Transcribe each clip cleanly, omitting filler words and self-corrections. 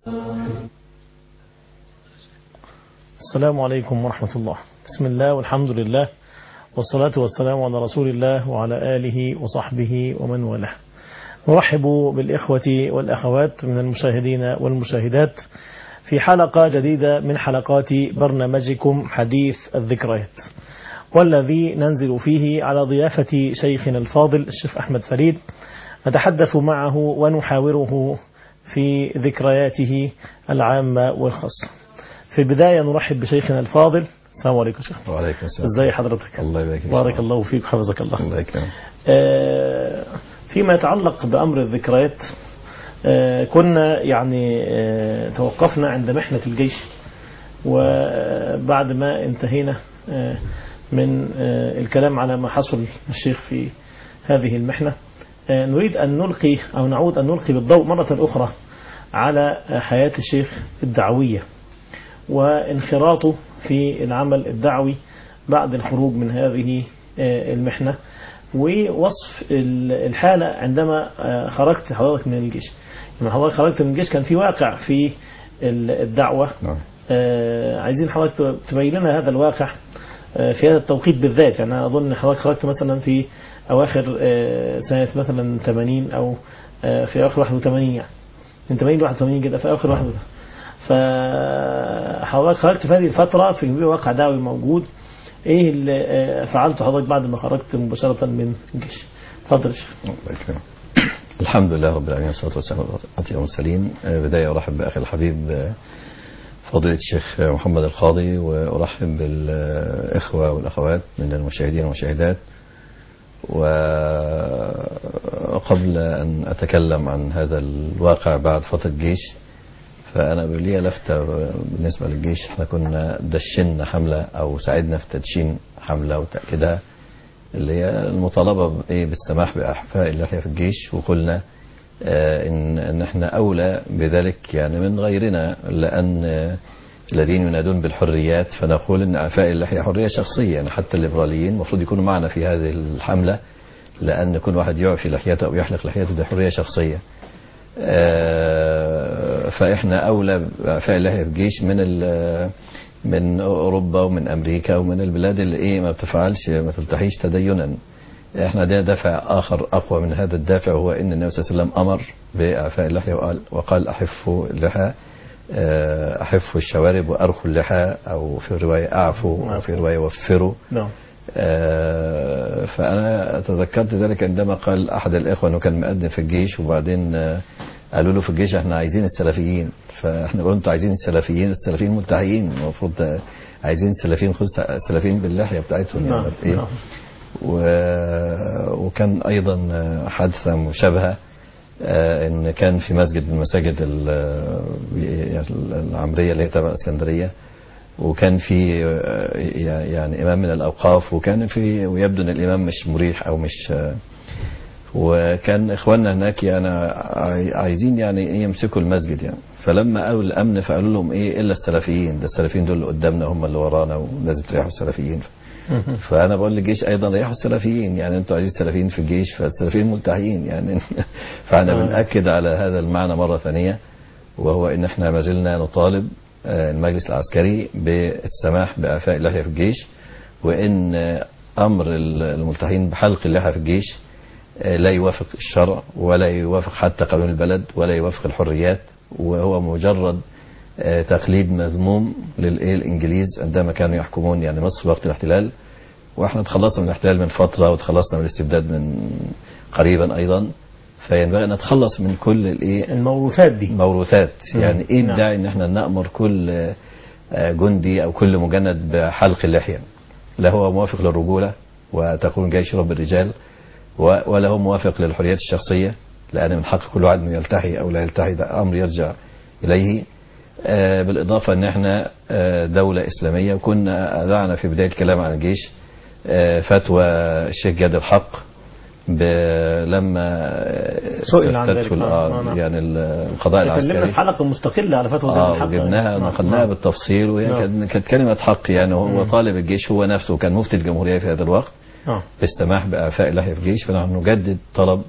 السلام عليكم ورحمة الله. بسم الله والحمد لله والصلاة والسلام على رسول الله وعلى آله وصحبه ومن والاه. نرحب بالإخوة والأخوات من المشاهدين والمشاهدات في حلقة جديدة من حلقات برنامجكم حديث الذكريات، والذي ننزل فيه على ضيافة شيخنا الفاضل الشيخ أحمد فريد، نتحدث معه ونحاوره في ذكرياته العامة والخاصة. في البداية نرحب بشيخنا الفاضل. السلام عليكم شيخ. وعليكم السلام. ازي حضرتك؟ الله يبارك فيك. بارك الله فيك وحفظك الله. الله يكرمك. فيما يتعلق بأمر الذكريات، كنا يعني توقفنا عند محنة الجيش، وبعد ما انتهينا من الكلام على ما حصل الشيخ في هذه المحنة، نريد أن نلقي أو نعود أن نلقي بالضوء مرة أخرى على حياة الشيخ الدعوية وانخراطه في العمل الدعوي بعد الخروج من هذه المحنة، ووصف الحالة عندما خرجت حضرتك من الجيش. لما حضرتك خرجت من الجيش كان في واقع في الدعوة. عايزين حضرتك تبين لنا هذا الواقع في هذا التوقيت بالذات. يعني أنا أظن حضرتك خرجت مثلا في أواخر سنة مثلا 80 أو في أواخر 81، يعني من 80 ل 81 كده، في أواخر 81. فحضرتك خرجت في هذه الفترة في واقع دعوي موجود. ايه اللي فعلته حضرتك بعد ما خرجت مباشرة من الجيش؟ اتفضل يا شيخ. الحمد لله رب العالمين والصلاة والسلام على المرسلين. بداية أرحب بأخي الحبيب فضيلة الشيخ محمد القاضي، وأرحب بالإخوة والأخوات من المشاهدين والمشاهدات. وقبل أن أتكلم عن هذا الواقع بعد فترة الجيش، فأنا لي لفتة بالنسبة للجيش. احنا كنا دشنا حملة أو ساعدنا في تدشين حملة وتأكيدها، اللي هي المطالبة بالسماح بإعفاء اللحية في الجيش، وقلنا إن احنا أولى بذلك يعني من غيرنا، لأن الذين ينادون بالحريات فنقول إن إعفاء اللحية حرية شخصية. يعني حتى الليبراليين المفروض يكونوا معنا في هذه الحملة، لأن كل واحد يعفي لحيته أو يحلق لحيته دي حرية شخصية. فإحنا أولى بإعفاء اللحية في الجيش من أوروبا ومن أمريكا ومن البلاد اللي ما بتفعلش ما تلتحيش تدينا. إحنا ده دافع آخر أقوى من هذا الدافع، وهو إن النبي صلى الله عليه وسلم أمر بإعفاء اللحية وقال أحفوا اللحى، أحفوا الشوارب وأرخوا اللحى، أو في رواية أعفوا، أو في رواية وفروا. فأنا تذكرت ذلك عندما قال أحد الإخوة أنه كان مقدم في الجيش، وبعدين قالوا له في الجيش احنا عايزين السلفيين. فاحنا قلنا انتوا عايزين السلفيين ملتحيين، المفروض عايزين السلفيين باللحية بتاعتهم. وكان أيضا حادثة مشابهة، ان كان في مسجد من المساجد العمرية اللي هي تبع اسكندرية، وكان في يعني إمام من الأوقاف، وكان في ويبدو أن الإمام مش مريح أو مش، وكان إخواننا هناك يعني عايزين يعني يمسكوا المسجد يعني. فلما قالوا الأمن فقالوا لهم إلا السلفيين، ده السلفيين دول اللي قدامنا هم اللي ورانا، ولازم تريحوا السلفيين. فأنا بقول للجيش أيضا ريحوا السلفيين، يعني أنتوا عايزين السلفيين في الجيش، فالسلفيين ملتحيين يعني. فأنا بنأكد على هذا المعنى مرة ثانية، وهو إن إحنا ما زلنا نطالب المجلس العسكري بالسماح بإعفاء اللحية في الجيش، وإن أمر الملتحين بحلق اللحية في الجيش لا يوافق الشرع، ولا يوافق حتى قانون البلد، ولا يوافق الحريات، وهو مجرد تقليد مذموم للإنجليز عندما كانوا يحكمون يعني مصر وقت الاحتلال. واحنا تخلصنا من الاحتلال من فترة، وتخلصنا من الاستبداد من قريبا أيضا، فينبغي أن نتخلص من كل الموروثات دي. موروثات يعني الداعي ان احنا نأمر كل جندي او كل مجند بحلق اللحية؟ لا هو موافق للرجولة وتكون جيش رب الرجال، ولا هو موافق للحريات الشخصية، لأن من حق كل واحد انه يلتحي او لا يلتحي، ده امر يرجع اليه. بالاضافة ان احنا دولة اسلامية، وكنا اذعنا في بداية الكلام عن الجيش فتوى الشيخ جاد الحق لما سئل عن ذلك يعني القضاء العسكري. تكلمنا في حلقة مستقلة على فتوى جاد الحق، وجبناها نقلناها بالتفصيل، وهي كانت كلمة حق يعني. هو طالب الجيش هو نفسه كان مفتي الجمهورية في هذا الوقت بالسماح بإعفاء اللحية في الجيش، فنحن نجدد طلب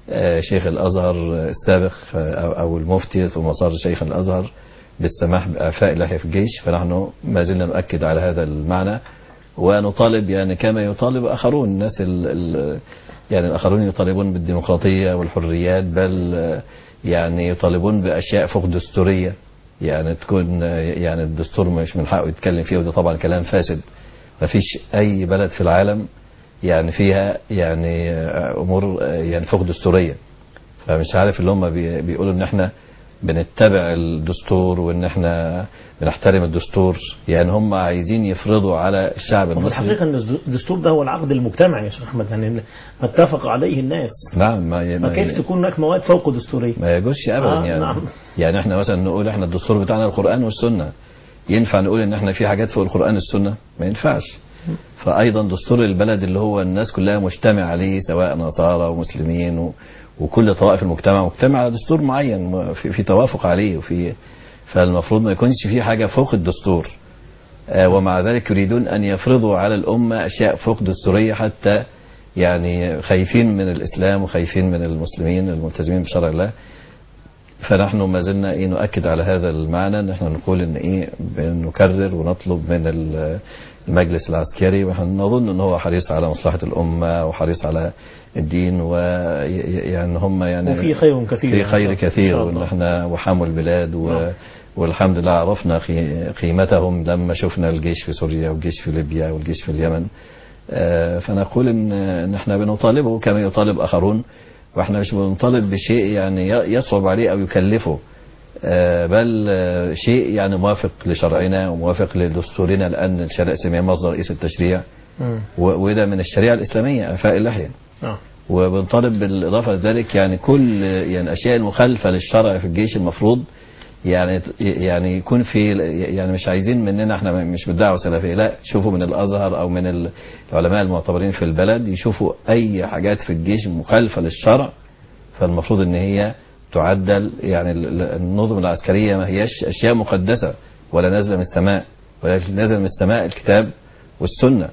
شيخ الأزهر السابق أو المفتي ثم صار شيخ الأزهر بالسماح بإعفاء اللحية في الجيش. فنحن ما زلنا نؤكد على هذا المعنى ونطالب يعني كما يطالب آخرون. الناس يعني الآخرون يطالبون بالديمقراطية والحريات، بل يعني يطالبون بأشياء فوق دستورية، يعني تكون يعني الدستور مش من حقه يتكلم فيه، وده طبعا كلام فاسد. ما فيش أي بلد في العالم يعني فيها يعني أمور يعني فوق دستورية. فمش عارف اللي هم بيقولوا ان احنا بنتبع الدستور وان احنا بنحترم الدستور، يعني هم عايزين يفرضوا على الشعب المصري. وفي الحقيقة ان الدستور ده هو العقد المجتمعي يا شيخ احمد، يعني ما اتفق عليه الناس. نعم. فكيف تكون هناك مواد فوق دستورية؟ ما يجوزش ابدا. يعني نعم. يعني احنا مثلا نقول احنا الدستور بتاعنا القرآن والسنة، ينفع نقول ان احنا في حاجات فوق القرآن والسنة؟ ما ينفعش. فايضا دستور البلد اللي هو الناس كلها مجتمع عليه، سواء نصارى ومسلمين وكل طوائف المجتمع مجتمع على دستور معين في توافق عليه فالمفروض ما يكونش في حاجة فوق الدستور. ومع ذلك يريدون أن يفرضوا على الأمة أشياء فوق دستورية، حتى يعني خايفين من الإسلام وخايفين من المسلمين الملتزمين بشرع الله. فنحن ما زلنا نؤكد على هذا المعنى، نحن نقول ان بنكرر ونطلب من المجلس العسكري، ونظن ان هو حريص على مصلحة الأمة وحريص على الدين، ويعني هم يعني وفي خير كثير، في خير كثير، وان احنا وحاموا البلاد والحمد لله عرفنا قيمتهم لما شفنا الجيش في سوريا والجيش في ليبيا والجيش في اليمن. فنقول ان احنا بنطالبه كما يطالب آخرون، واحنا مش بنطالب بشيء يعني يصعب عليه او يكلفه، بل شيء يعني موافق لشرعنا وموافق لدستورنا، لان الشريعه الاسلاميه مصدر رئيس التشريع، وده من الشريعه الاسلاميه اعفاء اللحيه. وبنطالب بالاضافه لذلك يعني كل يعني اشياء المخالفه للشرع في الجيش المفروض يعني يكون في، يعني مش عايزين مننا احنا مش بالدعوه السلفيه، لا، شوفوا من الازهر او من العلماء المعتبرين في البلد يشوفوا اي حاجات في الجيش مخالفه للشرع، فالمفروض ان هي تعدل. يعني النظم العسكريه ما هياش اشياء مقدسه ولا نازله من السماء، ولكن نازل من السماء الكتاب والسنه.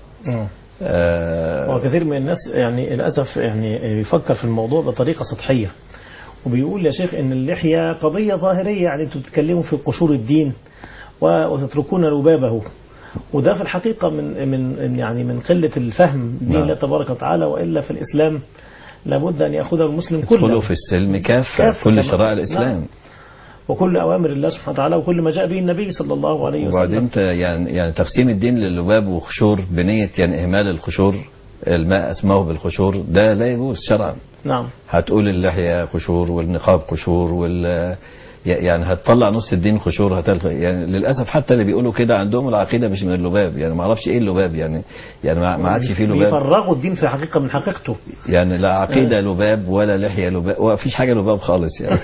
وكثير من الناس يعني للاسف يعني يفكر في الموضوع بطريقه سطحيه، وبيقول يا شيخ ان اللحية قضية ظاهرية، يعني انتم بتتكلموا في قشور الدين وتتركون لبابه، وده في الحقيقة من قلة الفهم دين الله تبارك وتعالى، وإلا في الإسلام لابد أن يأخذ المسلم كله. يدخلوا في السلم كافة كل شرائع الإسلام وكل أوامر الله سبحانه وتعالى وكل ما جاء به النبي صلى الله عليه وسلم. وبعدين يعني تقسيم الدين للباب وخشور بنية يعني إهمال الخشور، الماء أسماه بالخشور، ده لا يجوز شرعا. نعم. هتقول اللحية خشور والنقاب خشور يعني هتطلع نص الدين خشور، يعني للأسف حتى اللي بيقولوا كده عندهم العقيدة مش من اللباب، يعني ما اعرفش ايه اللباب، يعني ما عادش فيه لباب، بيفرغوا الدين في حقيقة من حقيقته، يعني لا عقيدة لباب ولا لحية لباب، ومفيش حاجة لباب خالص يعني.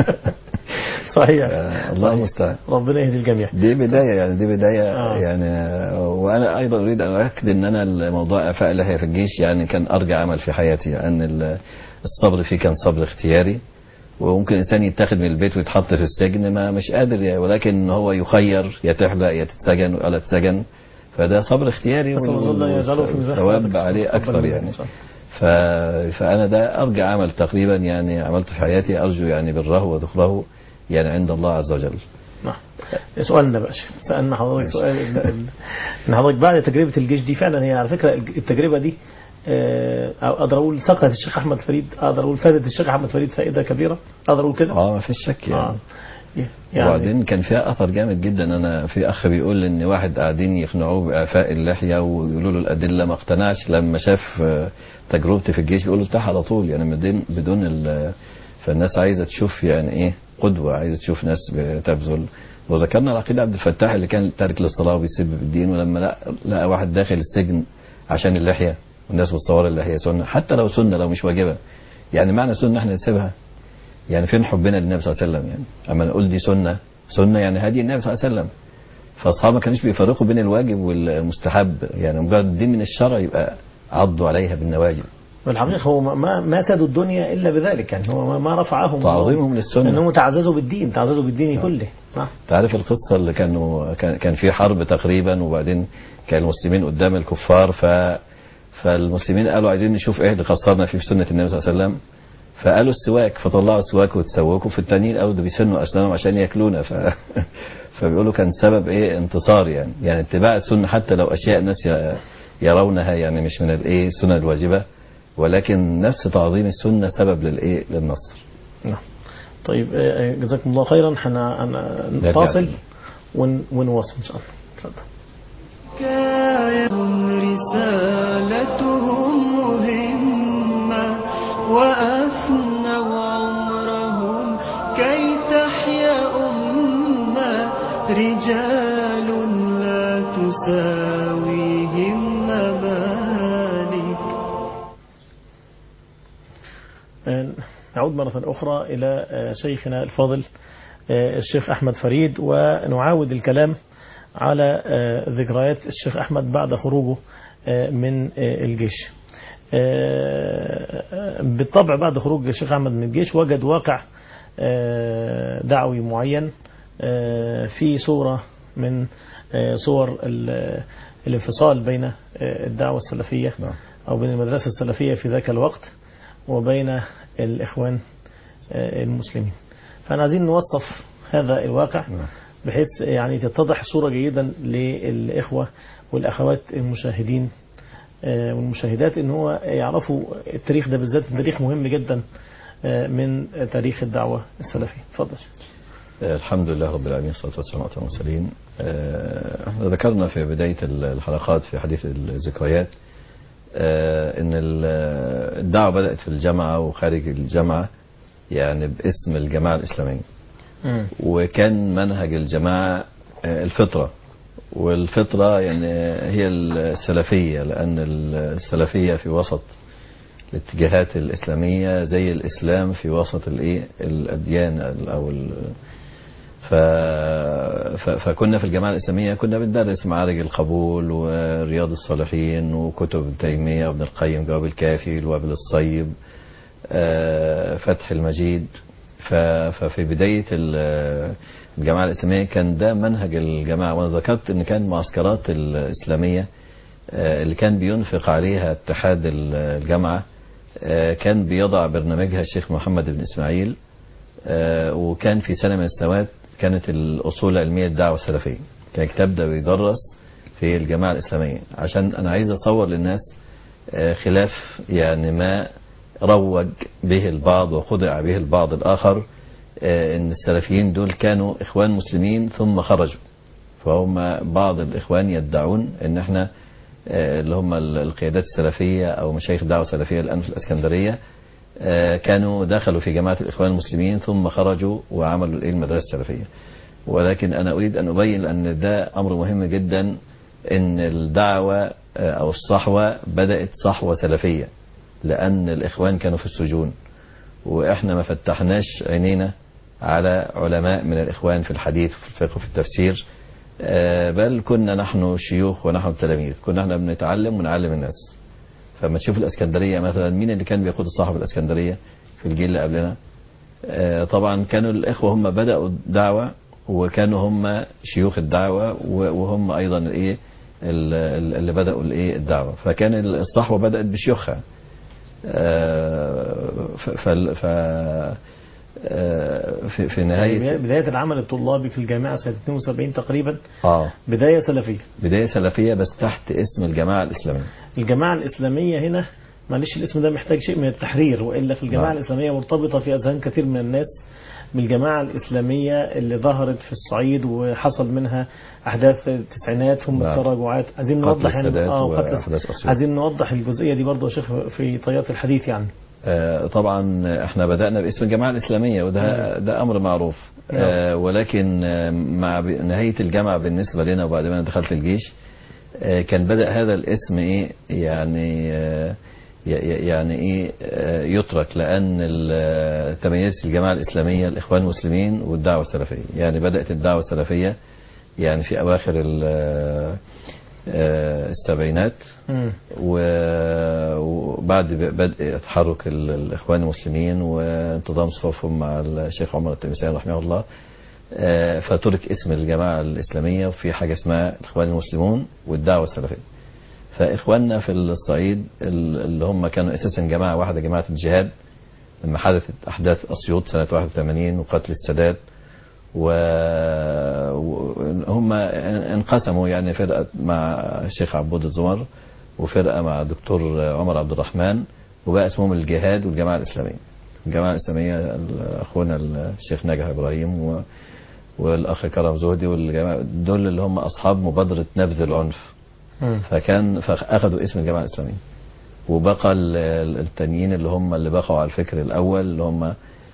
صحيح. الله المستعان. ربنا يهدي الجميع. دي بداية يعني وأنا أيضا أريد أن أؤكد أن أنا الموضوع إعفاء اللحية في الجيش يعني كان أرجع عمل في حياتي، أن الصبر فيه كان صبر اختياري، وممكن إنسان يتاخد من البيت ويتحط في السجن ما مش قادر يعني، ولكن هو يخير يا تحلق يا تتسجن ولا تتسجن، فده صبر اختياري والثواب عليه أكثر يعني. فأنا ده أرجع عمل تقريبا يعني عملت في حياتي، أرجو يعني بره وذخره يعني عند الله عز وجل. سؤالنا بقى سألنا حضرتك سؤال ان حضرتك بعد تجربة الجيش دي، فعلا هي على فكرة التجربة دي اقدر اقول سقطت الشيخ احمد فريد، اقدر اقول فادت الشيخ احمد فريد فائدة كبيرة، اقدر اقول كده؟ ما فيش شك يعني. وبعدين كان فيها اثر جامد جدا. انا في اخ بيقول ان واحد قاعدين يقنعوه باعفاء اللحية ويقولوا له الادلة، ما اقتنعش، لما شاف تجربتي في الجيش بيقول له ارتاح على طول، يعني بدون فالناس عايزة تشوف يعني ايه قدوة، عايزة تشوف ناس بتبذل. وذكرنا العقيد عبد الفتاح اللي كان تارك للصلاة وبيسب الدين، ولما لقى واحد داخل السجن عشان اللحية، والناس بتصور اللحية سنة، حتى لو سنة لو مش واجبة، يعني معنى سنة احنا نسيبها؟ يعني فين حبنا للنبي صلى الله عليه وسلم؟ يعني اما نقول دي سنة يعني هدي النبي صلى الله عليه وسلم. فاصحابه ما كانوش بيفرقوا بين الواجب والمستحب، يعني مجرد الدين من الشرع يبقى عضوا عليها بالنواجذ. والحقيقة هو ما سادوا الدنيا إلا بذلك، يعني هو ما رفعهم تعظيمهم للسنة، أنهم تعززوا بالدين كله. تعرف القصة اللي كان في حرب تقريبا، وبعدين كان المسلمين قدام الكفار، فالمسلمين قالوا عايزين نشوف ايه اللي خسرنا فيه في سنة النبي صلى الله عليه وسلم، فقالوا السواك، فطلعوا السواك وتسوكوا، في التانيين قالوا ده بيسنوا اسنانهم عشان ياكلونا. فبيقولوا كان سبب ايه انتصار يعني اتباع السنه حتى لو اشياء الناس يرونها يعني مش من الايه السنه الواجبه، ولكن نفس تعظيم السنه سبب للنصر. نعم. طيب جزاكم الله خيرا. فاصل ونواصل ان شاء الله. اتفضل. حكاية رسالتهم مهمة وأفنوا عمرهم كي تحيا أمة، رجال لا تساويهم ممالك. نعود مرة أخرى إلى شيخنا الفاضل الشيخ أحمد فريد، ونعاود الكلام على ذكريات الشيخ أحمد بعد خروجه من الجيش. بالطبع بعد خروج الشيخ أحمد من الجيش وجد واقع دعوي معين في صورة من صور الانفصال بين الدعوة السلفية أو بين المدرسة السلفية في ذاك الوقت وبين الإخوان المسلمين. فأنا عايزين نوصف هذا الواقع بحيث يعني تتضح صورة جيدا للإخوة والأخوات المشاهدين والمشاهدات إن هو يعرفوا التاريخ ده بالذات، تاريخ مهم جدا من تاريخ الدعوة السلفية. تفضل. الحمد لله رب العالمين، والصلاة والسلام على المرسلين. ذكرنا في بداية الحلقات في حديث الذكريات ان الدعوة بدأت في الجامعة وخارج الجامعة يعني باسم الجماعة الإسلامية، وكان منهج الجماعة الفطرة، والفطرة يعني هي السلفية، لأن السلفية في وسط الاتجاهات الإسلامية زي الإسلام في وسط الأديان أو فكنا في الجماعة الإسلامية كنا بندرس معارج القبول ورياض الصالحين وكتب ابن تيمية وابن القيم، جواب الكافي، الوابل الصيب، فتح المجيد. ففي بداية الجماعة الإسلامية كان ده منهج الجماعة. وأنا ذكرت أن كان المعسكرات الإسلامية اللي كان بينفق عليها اتحاد الجامعة كان بيضع برنامجها الشيخ محمد بن إسماعيل، وكان في سنة من السنوات كانت الأصول العلمية الدعوة السلفية، كان كتاب ده بيدرس في الجماعة الإسلامية. عشان أنا عايز أصور للناس خلاف يعني ما روج به البعض وخدع به البعض الآخر، ان السلفيين دول كانوا اخوان مسلمين ثم خرجوا. فهم بعض الاخوان يدعون ان احنا اللي هم القيادات السلفية او مشايخ الدعوة السلفية الان في الاسكندرية كانوا دخلوا في جماعة الاخوان المسلمين ثم خرجوا وعملوا المدرسة السلفية. ولكن انا اريد ان ابين ان ده امر مهم جدا، ان الدعوة او الصحوة بدأت صحوة سلفية، لان الاخوان كانوا في السجون واحنا ما فتحناش عينينا على علماء من الإخوان في الحديث وفي الفقه وفي التفسير، بل كنا نحن شيوخ ونحن التلاميذ، كنا احنا بنتعلم ونعلم الناس. فما تشوف الإسكندرية مثلا، مين اللي كان بيقود الصحوة في الإسكندرية في الجيل اللي قبلنا؟ طبعا كانوا الإخوة هم بدأوا الدعوة وكانوا هم شيوخ الدعوة وهم أيضا اللي بدأوا الدعوة. فكان الصحوة بدأت بشيوخها. في نهاية بداية العمل الطلابي في الجامعة سنة 72 تقريبا. بداية سلفية، بداية سلفية بس تحت اسم الجماعة الإسلامية. الجماعة الإسلامية هنا معلش الاسم ده محتاج شيء من التحرير، وإلا في الجماعة الإسلامية مرتبطة في أذهان كثير من الناس بالجماعة الإسلامية اللي ظهرت في الصعيد وحصل منها أحداث التسعينات ثم التراجعات. عايزين نوضح عايزين نوضح الجزئية دي برضه يا شيخ في طيات الحديث يعني. طبعا احنا بدأنا باسم الجماعة الإسلامية وده أمر معروف، ولكن مع نهاية الجامعة بالنسبة لنا وبعد ما دخلت الجيش كان بدأ هذا الاسم يترك، لأن تميز الجماعة الإسلامية الإخوان المسلمين والدعوة السلفية. يعني بدأت الدعوة السلفية يعني في أواخر السبعينات، وبعد بدء تحرك الإخوان المسلمين وانتظام صفوفهم مع الشيخ عمر التميساني رحمه الله، فترك اسم الجماعة الإسلامية وفي حاجة اسمها الإخوان المسلمون والدعوة السلفية. فإخواننا في الصعيد اللي هم كانوا أساسا جماعة واحدة، جماعة الجهاد، لما حدثت أحداث أسيوط سنة 81 وقتل السادات، وهم انقسموا يعني فرقة مع الشيخ عبود الزمر وفرقة مع الدكتور عمر عبد الرحمن، وبقى اسمهم الجهاد والجماعة الإسلامية. الجماعة الإسلامية أخونا الشيخ ناجح إبراهيم والأخ كرم زهدي والجماعة دول اللي هم أصحاب مبادرة نبذ العنف، فأخذوا اسم الجماعة الإسلامية. وبقى التانيين اللي هم اللي بقوا على الفكر الأول اللي هم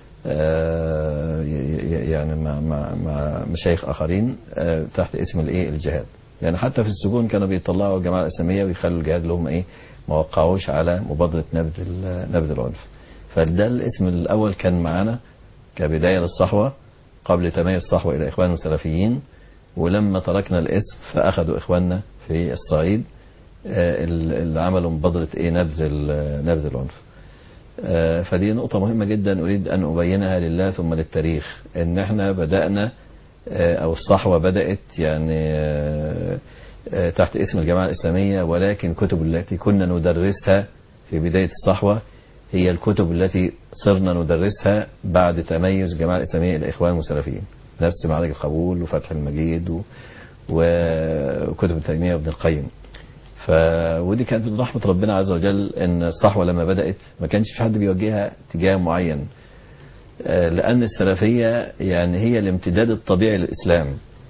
يعني مع مشايخ آخرين تحت اسم الجهاد. يعني حتى في السجون كانوا بيطلعوا الجماعة الإسلامية ويخلوا الجهاد اللي هم ما وقعوش على مبادرة نبذ العنف. فده الاسم الأول كان معانا كبداية للصحوة قبل تميز الصحوة إلى إخوان وسلفيين. ولما تركنا الاسم فأخذوا إخواننا في الصعيد اللي عملوا مبادرة نبذ العنف. فدي نقطة مهمة جدا أريد أن أبينها لله ثم للتاريخ، إن احنا بدأنا أو الصحوة بدأت يعني تحت اسم الجماعة الإسلامية، ولكن الكتب التي كنا ندرسها في بداية الصحوة هي الكتب التي صرنا ندرسها بعد تميز الجماعة الإسلامية إلى إخوان وسلفيين، نفس معارج القبول وفتح المجيد وكتب تيمية وابن القيم. ودي كانت من رحمة ربنا عز وجل ان الصحوة لما بدأت ما كانش في حد بيوجهها اتجاه معين، لأن السلفية يعني هي الامتداد الطبيعي للإسلام.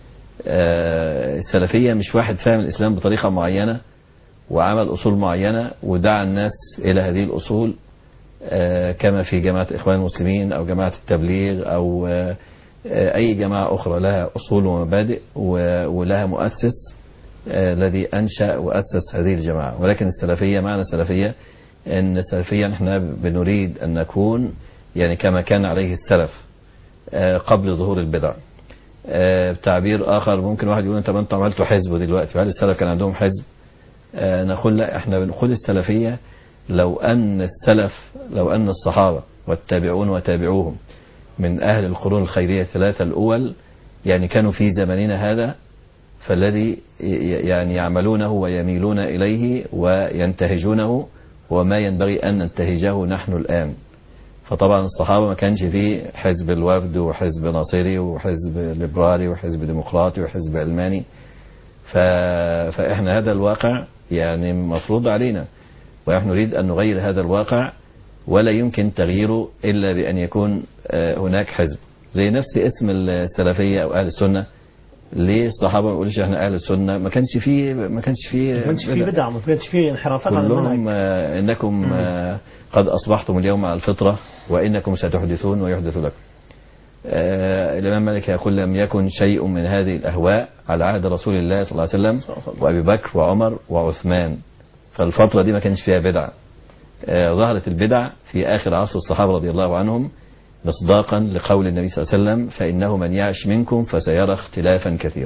السلفية مش واحد فاهم الإسلام بطريقة معينة وعمل أصول معينة ودعا الناس إلى هذه الأصول، كما في جماعة إخوان المسلمين أو جماعة التبليغ أو أي جماعة أخرى لها أصول ومبادئ ولها مؤسس الذي أنشأ وأسس هذه الجماعة. ولكن السلفية، معنى السلفية أن السلفية نحن بنريد أن نكون يعني كما كان عليه السلف قبل ظهور البدع. بتعبير آخر ممكن واحد يقول أنتم عملتوا حزب دلوقتي، وهل السلف كان عندهم حزب؟ نقول لا، احنا بنقول السلفية لو أن الصحابة والتابعون وتابعوهم من أهل القرون الخيرية الثلاثة الأول يعني كانوا في زمننا هذا، فالذي يعني يعملونه ويميلون إليه وينتهجونه وما ينبغي أن ننتهجه نحن الآن. فطبعا الصحابة ما كانش فيه حزب الوفد وحزب ناصري وحزب ليبرالي وحزب ديمقراطي وحزب علماني. فإحنا هذا الواقع يعني مفروض علينا، ونحن نريد أن نغير هذا الواقع، ولا يمكن تغييره إلا بأن يكون هناك حزب. زي نفس اسم السلفية أو أهل السنة، ليه الصحابة ما يقولوش احنا أهل السنة؟ ما كانش فيه بدع، ما كانش فيه انحرافات عن المنهج. كلهم إنكم قد أصبحتم اليوم على الفطرة وإنكم ستحدثون ويحدث لكم. الإمام مالك يقول لم يكن شيء من هذه الأهواء على عهد رسول الله صلى الله عليه وسلم وأبي بكر وعمر وعثمان. فالفترة دي ما كانش فيها بدع. ظهرت البدع في آخر عصر الصحابة رضي الله عنهم مصداقا لقول النبي صلى الله عليه وسلم فإنه من يعش منكم فسيرى اختلافا كثيرا.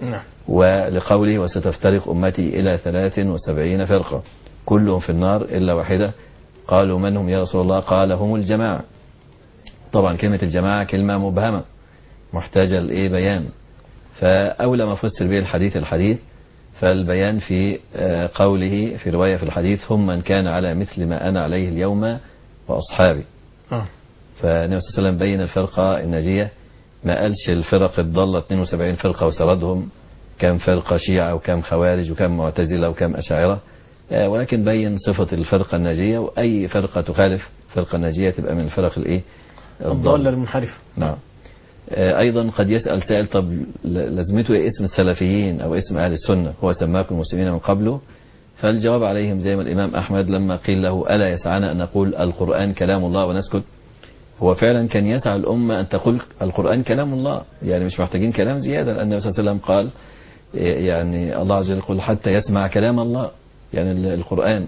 ولقوله وستفترق أمتي إلى 73 فرقة كلهم في النار إلا واحدة. قالوا من هم يا رسول الله؟ قال هم الجماعة. طبعا كلمة الجماعة كلمة مبهمة محتاجة لإيه بيان، فأولى ما فسر به الحديث فالبيان في قوله في رواية في الحديث هم من كان على مثل ما أنا عليه اليوم وأصحابي. فالنبي صلى الله عليه وسلم بين الفرقة الناجية، ما قالش الفرق الضالة 72 فرقة وسردهم كم فرقة شيعة وكم خوارج وكم معتزلة وكم أشاعرة، ولكن بين صفة الفرقة الناجية، وأي فرقة تخالف فرقة الناجية تبقى من الفرق الضالة المنحرفة. نعم. أيضا قد يسأل سائل طب لازمته إيه اسم السلفيين أو اسم أهل السنة؟ هو سماكم المسلمين من قبله. فالجواب عليهم زي ما الإمام أحمد لما قيل له ألا يسعنا أن نقول القرآن كلام الله ونسكت، هو فعلا كان يسعى الأمة أن تقول القرآن كلام الله، يعني مش محتاجين كلام زيادة، لأن النبي صلى الله عليه وسلم قال يعني الله عز وجل يقول حتى يسمع كلام الله يعني القرآن.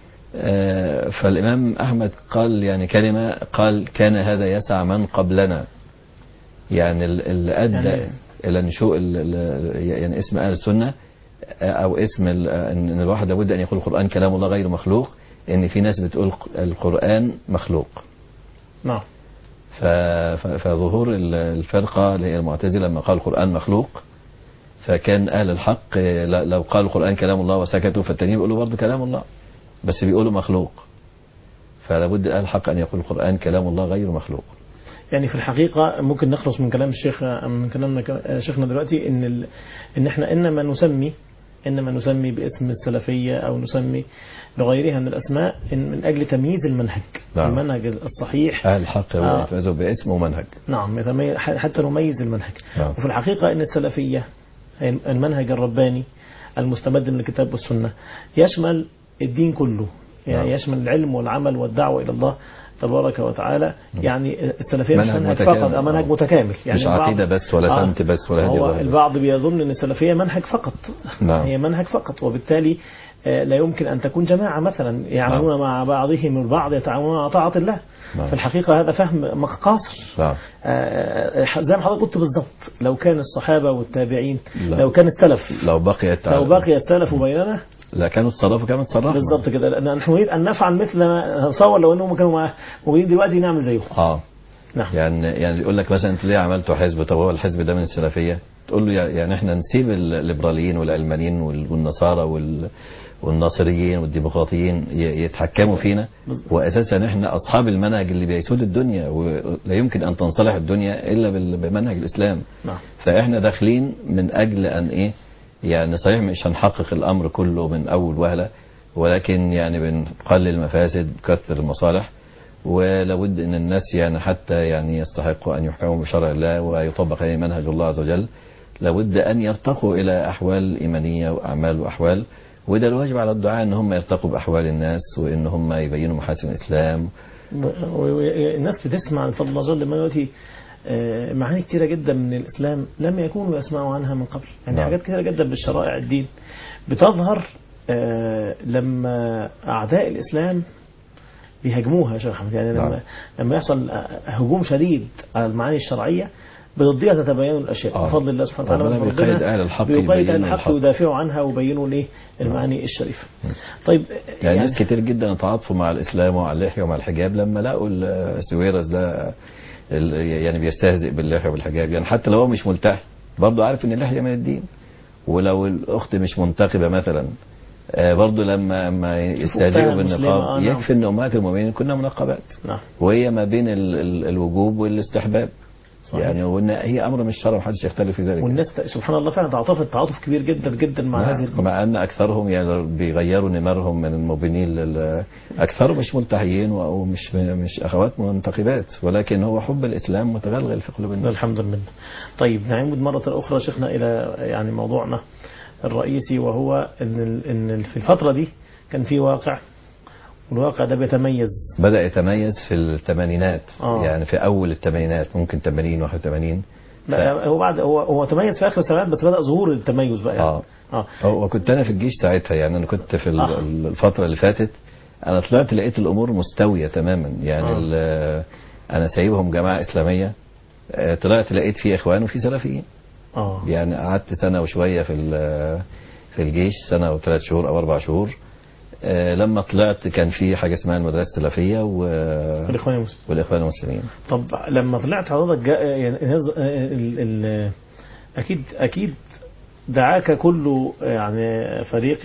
فالإمام أحمد قال يعني كلمة، قال كان هذا يسع من قبلنا، يعني اللي أدى إلى نشوء يعني اسم أهل السنة أو اسم إن الواحد لابد أن يقول القرآن كلام الله غير مخلوق، إن في ناس بتقول القرآن مخلوق. نعم. فظهور الفرقة اللي هي المعتزلة لما قال القرآن مخلوق، فكان أهل الحق لو قالوا القرآن كلام الله وسكتوا، فالتانيين بيقولوا برضه كلام الله بس بيقولوا مخلوق. فلا بد أهل الحق أن يقول القرآن كلام الله غير مخلوق. يعني في الحقيقة ممكن نخلص من كلام الشيخ، من كلامنا شيخنا دلوقتي إن إحنا إنما نسمي باسم السلفية أو نسمي بغيرها من الأسماء من أجل تمييز المنهج. نعم. المنهج الصحيح أهل الحق يتميزوا باسم ومنهج. نعم، حتى نميز المنهج. نعم. وفي الحقيقة إن السلفية المنهج الرباني المستمد من الكتاب والسنة يشمل الدين كله، يعني يشمل العلم والعمل والدعوة إلى الله تبارك وتعالى. يعني السلفية مش منهج فقط، منهج متكامل، يعني مش عقيدة بس ولا سمت بس ولا هدي الله. البعض بيظن أن السلفية منهج فقط. نعم. هي منهج فقط، وبالتالي لا يمكن أن تكون جماعة مثلا يعملون مع بعضهم البعض يتعاونون على طاعة الله. في الحقيقة هذا فهم قاصر. زي ما حضرتك قلت بالضبط، لو كان الصحابة والتابعين لو كان السلف لو بقي السلف بيننا لا كانوا اتصرفوا كما تصرفوا بالضبط كده، لأن نحن نريد أن نفعل مثل ما نتصور لو أنهم كانوا موجودين دلوقتي نعمل زيهم. نعم. يعني يقول لك مثلا انت ليه عملتوا حزب؟ طب هو الحزب ده من السلفية؟ تقول له يعني احنا نسيب الليبراليين والعلمانيين والنصارى والناصريين والديمقراطيين يتحكموا فينا، واساسا احنا اصحاب المنهج اللي بيسود الدنيا، ولا يمكن ان تنصلح الدنيا الا بمنهج الاسلام. نعم. فاحنا داخلين من اجل ان يعني صحيح مش هنحقق الامر كله من اول وهله، ولكن يعني بنقلل المفاسد بكثر المصالح، ولابد ان الناس يعني حتى يعني يستحقوا ان يحكموا بشرع الله ويطبق عليه منهج الله عز وجل، لابد ان يرتقوا الى احوال ايمانيه واعمال واحوال، وده الواجب على الدعاء ان هم يرتقوا باحوال الناس وان هم يبينوا محاسن الاسلام. الناس بتسمع بفضل الله جل دلوقتي معاني كثيرة جدا من الإسلام لم يكونوا يسمعوا عنها من قبل. يعني حاجات كثيرة جدا بالشرائع الدين بتظهر لما أعداء الإسلام بيهاجموها يا شيخ أحمد. يعني لما يحصل هجوم شديد على المعاني الشرعية بضدها تتبين الأشياء بفضل الله سبحانه وتعالى. بيقيد أهل الحق ويدافعوا عنها ويبينوا ليه المعاني الشريفة. طيب يعني ناس كتير جدا تعاطفوا مع الإسلام ومع اللحية ومع الحجاب لما لقوا السويرس ده يعني بيستهزئ باللحية والحجاب، يعني حتى لو هو مش ملتحي برضه عارف ان اللحية من الدين. ولو الأخت مش منتقبة مثلا برضه لما يستهزئوا بالنقاب يكفي ان أمهات المؤمنين كنا منقبات. وهي ما بين الوجوب والاستحباب. صحيح. يعني وان هي امر مش شرع محدش يختلف في ذلك. والناس سبحان الله فعلا تعاطفت تعاطف كبير جدا جدا مع هذه القضيه، مع ان اكثرهم يعني بيغيروا نمرهم من المؤمنين اكثرهم مش ملتحيين او مش اخوات منتقبات، ولكن هو حب الاسلام متغلغل في قلوب الناس. الحمد لله. طيب نعود مره اخرى شيخنا الى يعني موضوعنا الرئيسي، وهو ان في الفتره دي كان في واقع، والواقع ده بدأ يتميز في الثمانينات. يعني في أول الثمانينات ممكن 80 81. هو بعد هو تميز في آخر السنوات، بس بدأ ظهور التميز بقى يعني. وكنت أنا في الجيش ساعتها، يعني أنا كنت في الفترة اللي فاتت أنا طلعت لقيت الأمور مستوية تماما. يعني أنا سايبهم جماعة إسلامية، طلعت لقيت في إخوان وفي سلفيين. يعني قعدت سنة وشوية في الجيش، سنة و3 شهور أو 4 شهور. لما طلعت كان في حاجة اسمها المدرسة السلفية والإخوان المسلمين. طب لما طلعت حضرتك يعني أكيد دعاك كل يعني فريق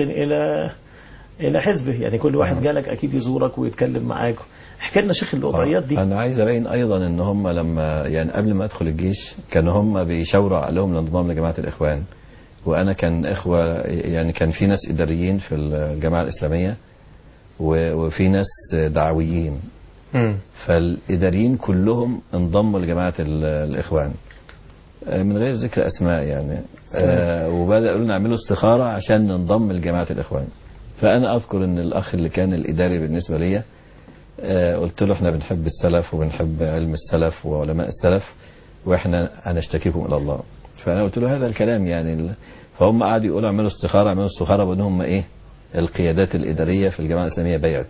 إلى حزبه، يعني كل واحد جالك أكيد يزورك ويتكلم معاك. احكي لنا شيخ الوضعيات دي. أنا عايز أبين أيضا إن هم لما يعني قبل ما أدخل الجيش كانوا هم بيشاوروا عقلهم الانضمام لجماعة الإخوان، وأنا كان إخوة يعني كان في ناس إداريين في الجماعة الإسلامية وفي ناس دعويين. فالإداريين كلهم انضموا لجماعة الإخوان من غير ذكر أسماء يعني. وبدأوا نعملوا استخارة عشان ننضم لجماعة الإخوان. فأنا أذكر أن الأخ اللي كان الإداري بالنسبة لي قلت له احنا بنحب السلف وبنحب علم السلف وعلماء السلف وإحنا هنشتكيكم إلى الله. فأنا قلت له هذا الكلام يعني. فهم قعدوا يقولوا اعملوا استخارة بأنهم إيه القيادات الإدارية في الجماعة الإسلامية بيعت.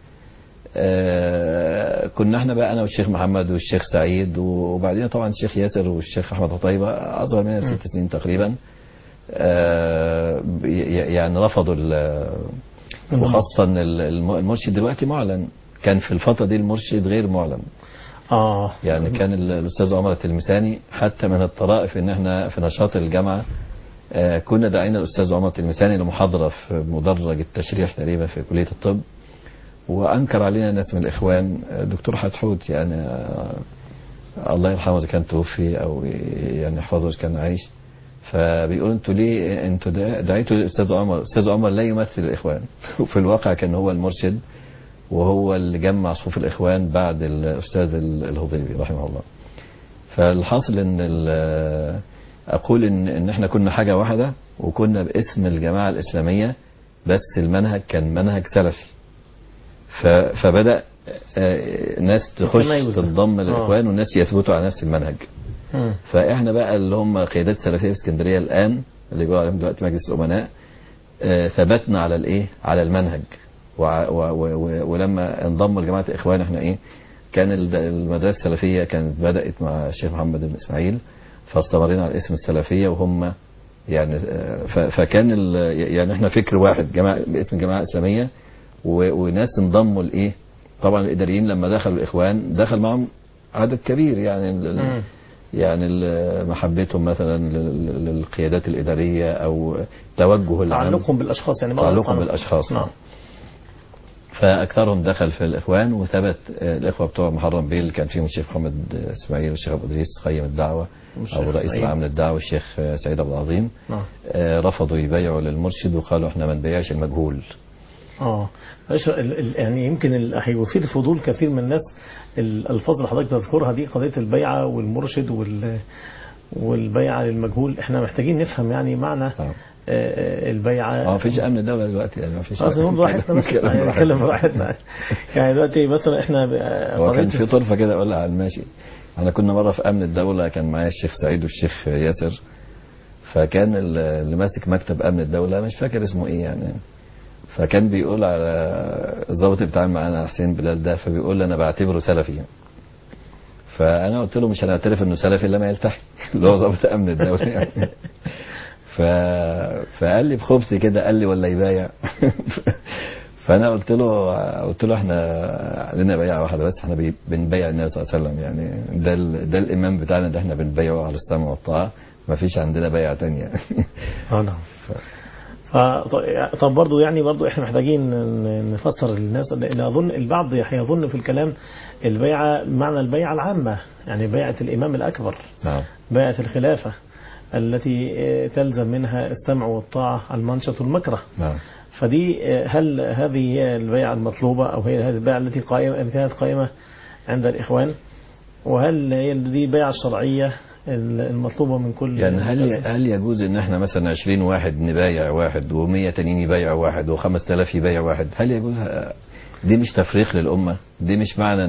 كنا احنا بقى أنا والشيخ محمد والشيخ سعيد وبعدين طبعا الشيخ ياسر والشيخ أحمد طيبة أصغر مننا ب6 سنين تقريبا. يعني رفضوا وخاصة المرشد دلوقتي معلن، كان في الفترة دي المرشد غير معلن. يعني كان الأستاذ عمر التلمساني حتى من الطرائف ان احنا في نشاط الجامعة كنا داعين الأستاذ عمر التلمساني لمحاضرة في مدرج التشريح تقريبا في كلية الطب، وأنكر علينا ناس من الإخوان، دكتور حتحوت يعني الله يرحمه إذا كان توفي أو يعني يحفظه إذا كان عايش، فبيقول انتوا ليه انتوا دعيتوا الاستاذ عمر؟ الاستاذ عمر لا يمثل الاخوان وفي الواقع كان هو المرشد وهو اللي جمع صفوف الاخوان بعد الاستاذ الهضيبي رحمه الله. فالحاصل ان اقول ان احنا كنا حاجه واحده وكنا باسم الجماعه الاسلاميه، بس المنهج كان منهج سلفي. فبدا ناس تخش تنضم للاخوان والناس يثبتوا على نفس المنهج. فاحنا بقى اللي هم قيادات سلفيه في اسكندريه الان اللي بيقولوا عليهم دلوقتي مجلس الامناء، ثبتنا على الايه؟ على المنهج. ولما انضموا لجماعه الاخوان احنا ايه؟ كان المدرسه السلفيه كانت بدات مع الشيخ محمد بن اسماعيل، فاستمرينا على اسم السلفيه وهم يعني فكان يعني احنا فكر واحد جماعه باسم جماعه اسلاميه، وناس انضموا لايه؟ طبعا الاداريين لما دخلوا الاخوان دخل معهم عدد كبير يعني يعني محبتهم مثلا للقيادات الإدارية أو توجه العام، تعلقهم بالأشخاص يعني تعلقهم بالأشخاص. نعم. فأكثرهم دخل في الإخوان وثبت الإخوة بتوع محرم بيه اللي كان فيهم الشيخ محمد إسماعيل والشيخ أبو إدريس قيم الدعوة أو رئيس العام للدعوة والشيخ سعيد عبد العظيم رفضوا يبايعوا للمرشد وقالوا إحنا ما نبيعش المجهول. يعني يمكن هيثير فضول كثير من الناس الألفاظ اللي حضرتك تذكرها دي، قضية البيعة والمرشد والبيعة للمجهول. احنا محتاجين نفهم يعني معنى البيعة. مفيش أمن دولة دلوقتي يعني مفيش. نقول براحتنا بس نتكلم براحتنا. يعني دلوقتي مثلا احنا هو كان في طرفة كده أقولها على الماشي. أنا كنا مرة في أمن الدولة كان معايا الشيخ سعيد والشيخ ياسر، فكان اللي ماسك مكتب أمن الدولة مش فاكر اسمه إيه يعني، فكان بيقول على الضابط اللي بيتعامل معانا حسين بلال ده، فبيقول انا بعتبره سلفي يعني. فانا قلت له مش هنعترف انه سلفي الا ما يلتحي اللي هو ضابط امن الدوله يعني. فقال لي بخبث كده قال لي ولا يبايع. فانا قلت له احنا لنا بيعه واحده بس، احنا بنبيع النبي صلى الله عليه وسلم يعني، ده الامام بتاعنا ده احنا بنبيعه على السمع والطاعه، ما فيش عندنا بيعه ثانيه. نعم. طب برضو يعني برضو احنا محتاجين نفسر للناس، لان اظن البعض هيظن في الكلام البيعة معنى البيعة العامة، يعني بيعة الامام الاكبر. نعم. بيعة الخلافة التي تلزم منها السمع والطاعة المنشط والمكره. نعم. فدي هل هذه هي البيعة المطلوبة او هي هذه البيعة التي كانت قائمة عند الاخوان؟ وهل هي دي البيعة الشرعية المطلوبة من كل يعني هل يجوز ان احنا مثلا 20 واحد نبايع واحد و100 تانيين يبايع واحد و5000 يبايع واحد؟ هل يجوز؟ دي مش تفريق للأمة؟ دي مش معنى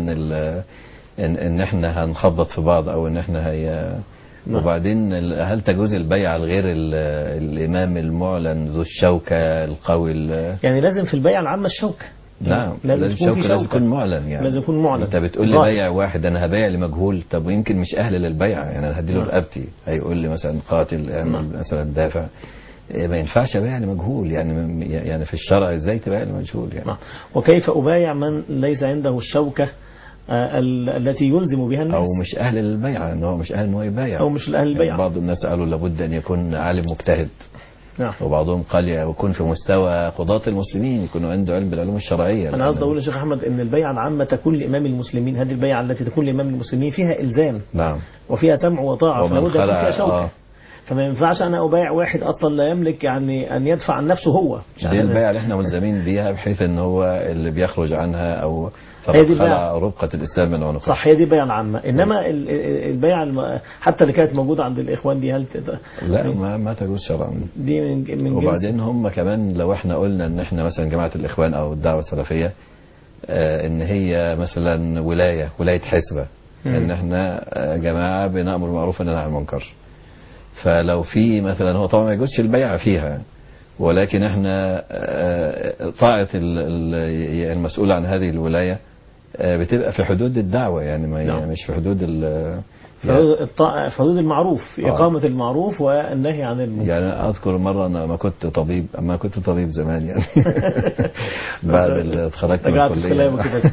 ان احنا هنخبط في بعض او ان احنا وبعدين هل تجوز البيعة لغير الامام المعلن ذو الشوكة القوي يعني لازم في البيعة العامة الشوكة. نعم لازم شوكة، لازم يكون معلن يعني. لازم يكون معلن. انت بتقول لي بيع واحد انا هبيع لمجهول، طب ويمكن مش اهل للبيعة يعني، انا هديله رقبتي هيقول لي مثلا قاتل اعمل مثلا دافع، ما ينفعش ابيع لمجهول يعني في الشرع ازاي تبيع لمجهول يعني. وكيف ابايع من ليس عنده الشوكة التي يلزم بها الناس، او مش اهل للبيعة، ان هو مش اهل ان هو يبايع، او مش اهل البيعة. يعني بعض الناس قالوا لابد ان يكون عالم مجتهد. نعم. وبعضهم قال يكون في مستوى قضاة المسلمين يكونوا عنده علم بالعلوم الشرعية. أنا قصدي أقول يا شيخ أحمد إن البيعة العامة تكون لإمام المسلمين، هذه البيعة التي تكون لإمام المسلمين فيها إلزام. نعم. وفيها سمع وطاعة، فلا بد يكون فيها شوكة. فما ينفعش أنا أبايع واحد أصلا لا يملك يعني أن يدفع عن نفسه هو. دي البيعة اللي احنا ملزمين بيها، بحيث إن هو اللي بيخرج عنها أو فقد خلع ربقة الإسلام من عنقه. صح، هي دي البيعة العامة. إنما البيعة حتى اللي كانت موجودة عند الإخوان دي هل لا ما تجوز شرعا دي من وبعدين هم كمان لو احنا قلنا إن احنا مثلا جماعة الإخوان أو الدعوة السلفية إن هي مثلا ولاية حسبة، إن احنا جماعة بنأمر بالمعروف وننهى عن المنكر، فلو في مثلا هو طبعا ما يجوزش البيعة فيها، ولكن احنا طاعة المسؤول عن هذه الولاية بتبقى في حدود الدعوة يعني مش في حدود في حدود المعروف، إقامة المعروف والنهي عن المنكر. يعني أذكر مرة أنا ما كنت طبيب زمان يعني بعد ما اتخرجت من الكلية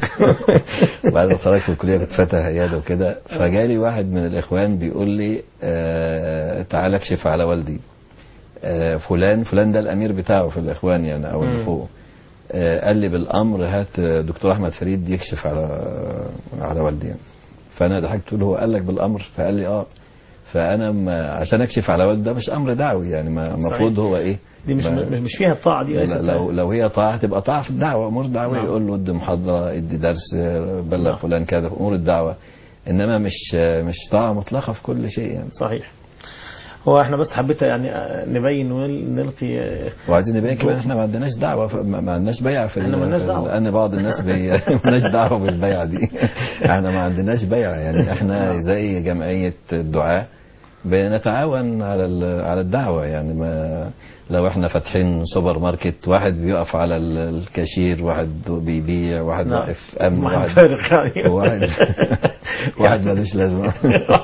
بعد ما اتخرجت من الكلية كنت فاتح عيادة وكده، فجالي واحد من الإخوان بيقول لي تعال اكشف على والدي، فلان ده الأمير بتاعه في الإخوان يعني أو اللي فوق، قال لي بالامر هات دكتور احمد فريد يكشف على والدي يعني. فانا ضحكت له، هو قال لك بالامر؟ فقال لي فانا عشان اكشف على والدي ده مش امر دعوي يعني، المفروض هو ايه دي مش فيها الطاعه دي. لو هي طاعه تبقى طاعه في الدعوه، امور دعويه. نعم. يقول له ادي محاضره، ادي درس، بلغ نعم. فلان كذا في امور الدعوه، انما مش طاعه مطلقه في كل شيء يعني. صحيح. هو احنا بس حبيت يعني نبين ونلقي وعايزين نبين كمان احنا ما عندناش دعوه، ما عندناش بيع في احنا ما عندناش دعوه، لان بعض الناس ما عندناش دعوه بالبيع دي. احنا ما عندناش بيع يعني، احنا زي جمعيه الدعاء بنتعاون على الدعوه يعني. ما لو احنا فاتحين سوبر ماركت، واحد بيقف على الكاشير، واحد بيبيع، واحد نعم. واقف امن، واحد فارغ يعني. واحد ملوش لازمه.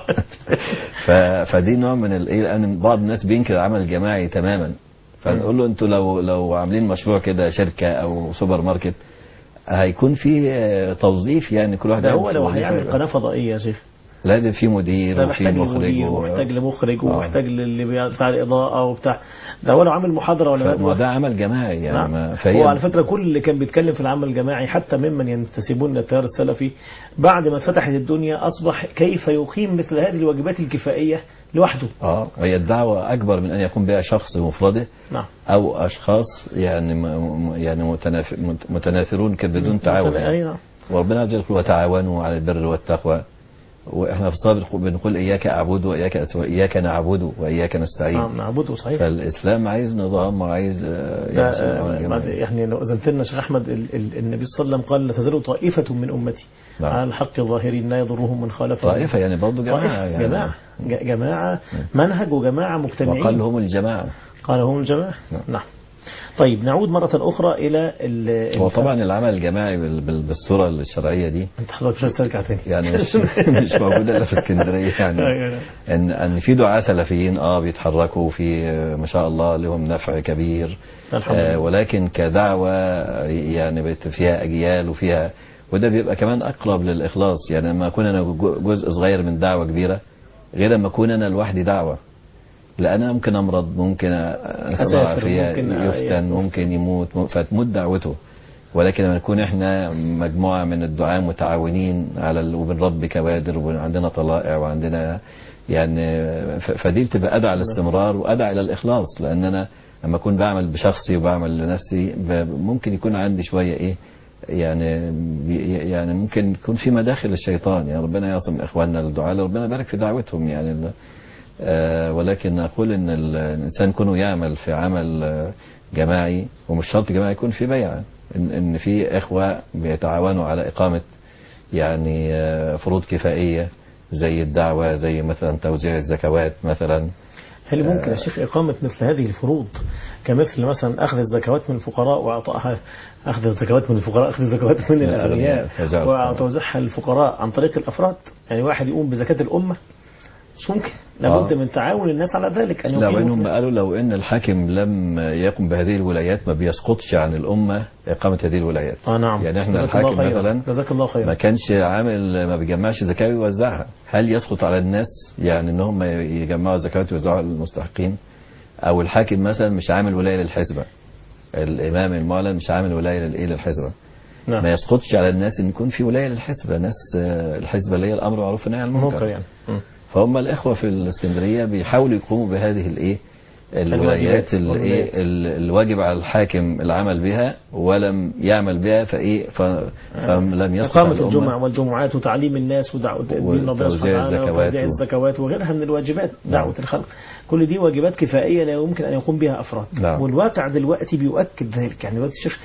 فدي نوع من الايه، لان بعض الناس بينكر العمل الجماعي تماما. فنقول له انتوا لو عاملين مشروع كده شركه او سوبر ماركت، هيكون في توظيف يعني، كل واحد ده هو لو هيعمل قناه فضائيه يا شيخ لازم في مدير وفي مخرج ومحتاج لمخرج ومحتاج للي بتاع الاضاءه وبتاع. ده هو لو عامل محاضره ولا ما ده عمل جماعي يعني. نعم. هو على فكره كل اللي كان بيتكلم في العمل الجماعي حتى ممن ينتسبون للتيار السلفي بعد ما فتحت الدنيا اصبح كيف يقيم مثل هذه الواجبات الكفائيه لوحده. وهي الدعوه اكبر من ان يقوم بها شخص بمفرده. نعم. او اشخاص يعني متناثرون بدون تعاون يعني. وربنا يقول وتعاونوا على البر والتقوى. واحنا في الصابر بنقول اياك اعبد واياك نعبد واياك نستعين. نعبد صحيح. فالاسلام عايز نظام وعايز يعني لو اذنت لنا شيخ احمد، النبي صلى الله عليه وسلم قال لا تزال طائفه من امتي على الحق ظاهرين لا يضرهم من خالفهم. طائفه يعني برضه جماعه يعني. جماعه منهج وجماعه مجتمعين. وقال هم الجماعه. قال هم الجماعه. نعم. طيب نعود مرة أخرى إلى هو طبعا العمل الجماعي بالصورة الشرعية دي أنت حضرتك مش ترجع تاني يعني مش موجودة إلا في اسكندرية يعني. إن في دعاة سلفيين بيتحركوا في ما شاء الله لهم نفع كبير، ولكن كدعوة يعني فيها أجيال وفيها، وده بيبقى كمان أقرب للإخلاص يعني. لما أكون أنا جزء صغير من دعوة كبيرة غير لما أكون أنا لوحدي دعوة، لأن أنا ممكن أمرض، ممكن أسافر، ممكن يفتن، ممكن يموت، فتموت دعوته. ولكن لما نكون إحنا مجموعة من الدعاة متعاونين وبنربي كوادر وعندنا طلائع وعندنا يعني، فدي بتبقى أدعى للاستمرار وأدعى إلى الإخلاص. لأن أنا لما أكون بعمل بشخصي وبعمل لنفسي ممكن يكون عندي شوية يعني ممكن يكون في مداخل الشيطان يعني. ربنا يعصم إخواننا الدعاة، ربنا يبارك في دعوتهم يعني. ولكن أقول إن الإنسان كونه يعمل في عمل جماعي، ومش شرط جماعي يكون في بيعة، إن في إخوة بيتعاونوا على إقامة يعني فروض كفائية زي الدعوة، زي مثلا توزيع الزكوات مثلا. هل ممكن يا شيخ إقامة مثل هذه الفروض كمثل مثلا أخذ الزكوات من الفقراء وإعطائها، أخذ الزكوات من الفقراء، أخذ الزكوات من الأغنياء وتوزيعها للفقراء عن طريق الأفراد، يعني واحد يقوم بزكاة الأمة؟ مش ممكن، لابد من تعاون الناس على ذلك. لو انهم قالوا لو ان الحاكم لم يقم بهذه الولايات ما بيسقطش عن الامه اقامه هذه الولايات. نعم. يعني احنا الحاكم مثلا جزاك الله خيرا ما كانش عامل، ما بيجمعش زكاه ويوزعها، هل يسقط على الناس يعني ان هم يجمعوا زكاه ويوزعوها للمستحقين؟ او الحاكم مثلا مش عامل ولايه للحزبه، الامام المعلن مش عامل ولايه للحزبه. نعم. ما يسقطش على الناس ان يكون في ولايه للحزبه، ناس الحزبه اللي هي الامر معروف والنهي عن المنكر يعني. فهم الإخوة في الإسكندرية بيحاولوا يقوموا بهذه الولايات الواجب على الحاكم العمل بها ولم يعمل بها فلم يسقط إقامة الجمع والجمعات وتعليم الناس ودعوة الدين ربنا سبحانه وتعالى وتوزيع الزكوات وغيرها من الواجبات، دعوة الخلق، كل دي واجبات كفائية لا يمكن أن يقوم بها أفراد. والواقع دلوقتي بيؤكد ذلك يعني. دلوقتي الشيخ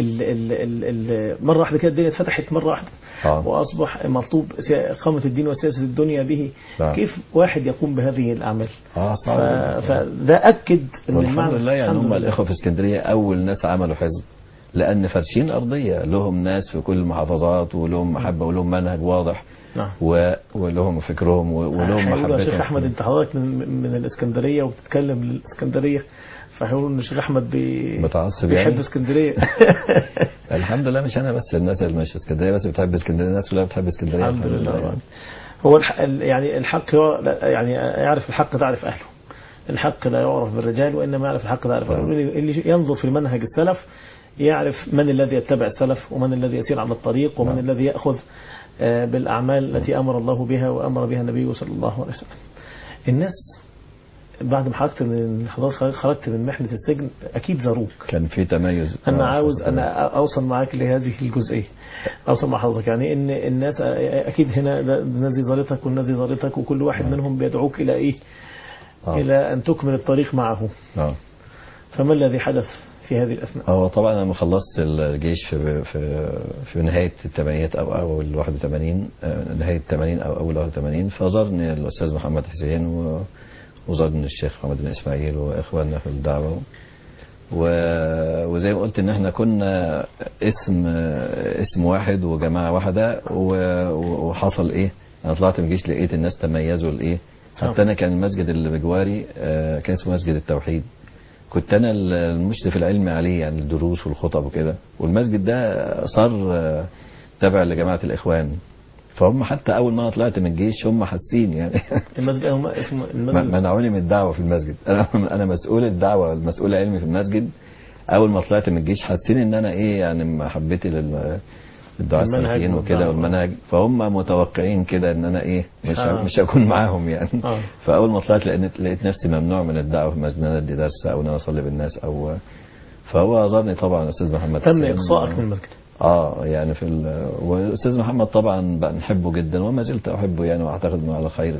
مرة واحدة كده الدنيا اتفتحت مرة واحدة وأصبح مطلوب إقامة الدين وسياسة الدنيا به. كيف واحد يقوم بهذه الأعمال؟ فده أكد إن الحمد لله يعني هم الإخوة في اسكندرية أول ناس عملوا حزب، لأن فرشين أرضية لهم ناس في كل المحافظات ولهم محبة ولهم منهج واضح. نعم. ولهم فكرهم ولهم محبتهم. يا شيخ أحمد أنت حضرتك من الإسكندرية وبتتكلم للإسكندرية، فهيقولوا إن الشيخ أحمد متعصب بيحب يعني. اسكندرية. الحمد لله مش أنا بس، الناس اللي مش اسكندرية بس بتحب اسكندرية، الناس كلها بتحب اسكندرية الحمد لله يعني. هو يعني الحق يعني يعرف الحق تعرف أهله. الحق لا يعرف بالرجال وإنما يعرف الحق تعرف أهله. اللي ينظر في منهج السلف يعرف من الذي يتبع السلف ومن الذي يسير على الطريق ومن الذي يأخذ بالأعمال التي أمر الله بها وأمر بها النبي صلى الله عليه وسلم. الناس بعد ما خرجت من محنة السجن أكيد زاروك. كان في تميز. أنا عاوز أنا أوصل معاك لهذه الجزئية، أوصل مع حضرتك يعني إن الناس أكيد هنا الناس دي زارتك والناس دي زارتك وكل واحد منهم بيدعوك إلى إيه؟ إلى أن تكمل الطريق معه. فما الذي حدث في هذه الأثناء؟ طبعا لما خلصت الجيش في نهاية الثمانينات أو أول 81 نهاية 80 أو أول 81 فزارني الأستاذ محمد حسين وزارني الشيخ محمد بن إسماعيل وإخواننا في الدعوة وزي ما قلت إن إحنا كنا اسم واحد وجماعة واحدة وحصل إيه؟ أنا طلعت من الجيش لقيت الناس تميزوا الإيه؟ حتى أنا كان المسجد اللي بجواري كان اسمه مسجد التوحيد، كنت أنا المشرف العلمي عليه يعني الدروس والخطب وكده، والمسجد ده صار تابع لجماعة الإخوان، فهم حتى أول ما طلعت من الجيش هم حاسين يعني المسجد هم اسمه المسجد منعوني من الدعوة في المسجد. أنا مسؤول الدعوة المسؤول العلمي في المسجد. أول ما طلعت من الجيش حاسين إن أنا إيه يعني محبتي للدعاء السلفيين وكده والمنهج، فهم متوقعين كده إن أنا إيه مش هكون معاهم يعني. فأول ما طلعت لقيت نفسي ممنوع من الدعوة في المسجد، إن أنا أدي درس أو إن أنا أصلي بالناس فهو زارني طبعا الأستاذ محمد. تم إقصائك من المسجد؟ يعني والأستاذ محمد طبعا بقى نحبه جدا وما زلت أحبه يعني وأعتقد أنه على خير،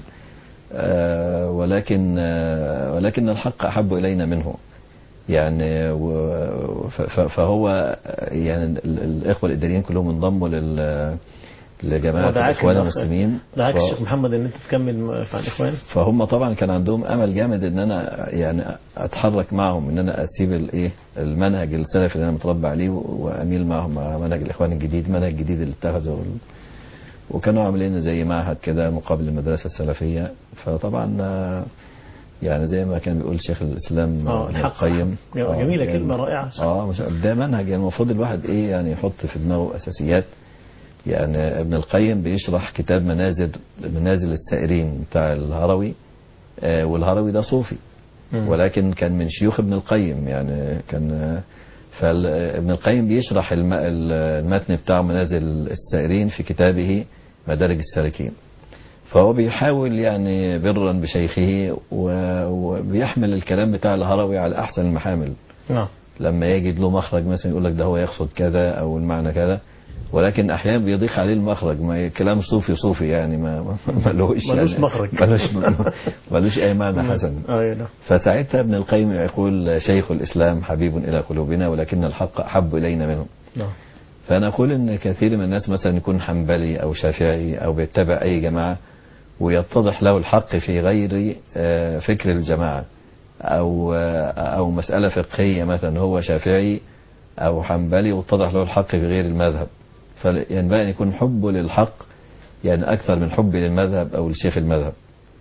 ولكن الحق أحب إلينا منه يعني. فهو يعني الإخوة الإداريين كلهم انضموا لجماعة الإخوان المسلمين. دعاك الشيخ محمد ان انت تكمل مع الإخوان؟ فهم طبعا كان عندهم امل جامد ان انا يعني اتحرك معهم، ان انا اسيب الايه المنهج السلفي اللي انا متربى عليه واميل معهم مع منهج الإخوان الجديد، منهج جديد اللي اتخذه، وكانوا عاملين زي معهد كده مقابل المدرسة السلفية. فطبعا يعني زي ما كان بيقول شيخ الإسلام ابن القيم، جميلة يعني كلمة رائعة. ده منهج يعني المفروض الواحد ايه يعني يحط في دماغه اساسيات. يعني ابن القيم بيشرح كتاب منازل السائرين بتاع الهروي، والهروي ده صوفي ولكن كان من شيوخ ابن القيم يعني كان. فابن القيم بيشرح المتن بتاع منازل السائرين في كتابه مدارج السالكين، فهو بيحاول يعني برا بشيخه وبيحمل الكلام بتاع الهروي على أحسن المحامل. لما يجد له مخرج مثلا يقول لك ده هو يقصد كذا أو المعنى كذا، ولكن أحيانا بيضيق عليه المخرج، ما كلام صوفي يعني ملوش يعني مخرج، ملوش أي معنى حسن. فساعتها ابن القيم يقول شيخ الإسلام حبيب إلى قلوبنا ولكن الحق أحب إلينا منه. فأنا أقول إن كثير من الناس مثلا يكون حنبلي أو شافعي أو بيتبع أي جماعة ويتضح له الحق في غير فكر الجماعة أو مسألة فقهية مثلا هو شافعي أو حنبلي واتضح له الحق في غير المذهب، فينبغي أن يكون حبه للحق يعني أكثر من حبه للمذهب أو لشيخ المذهب.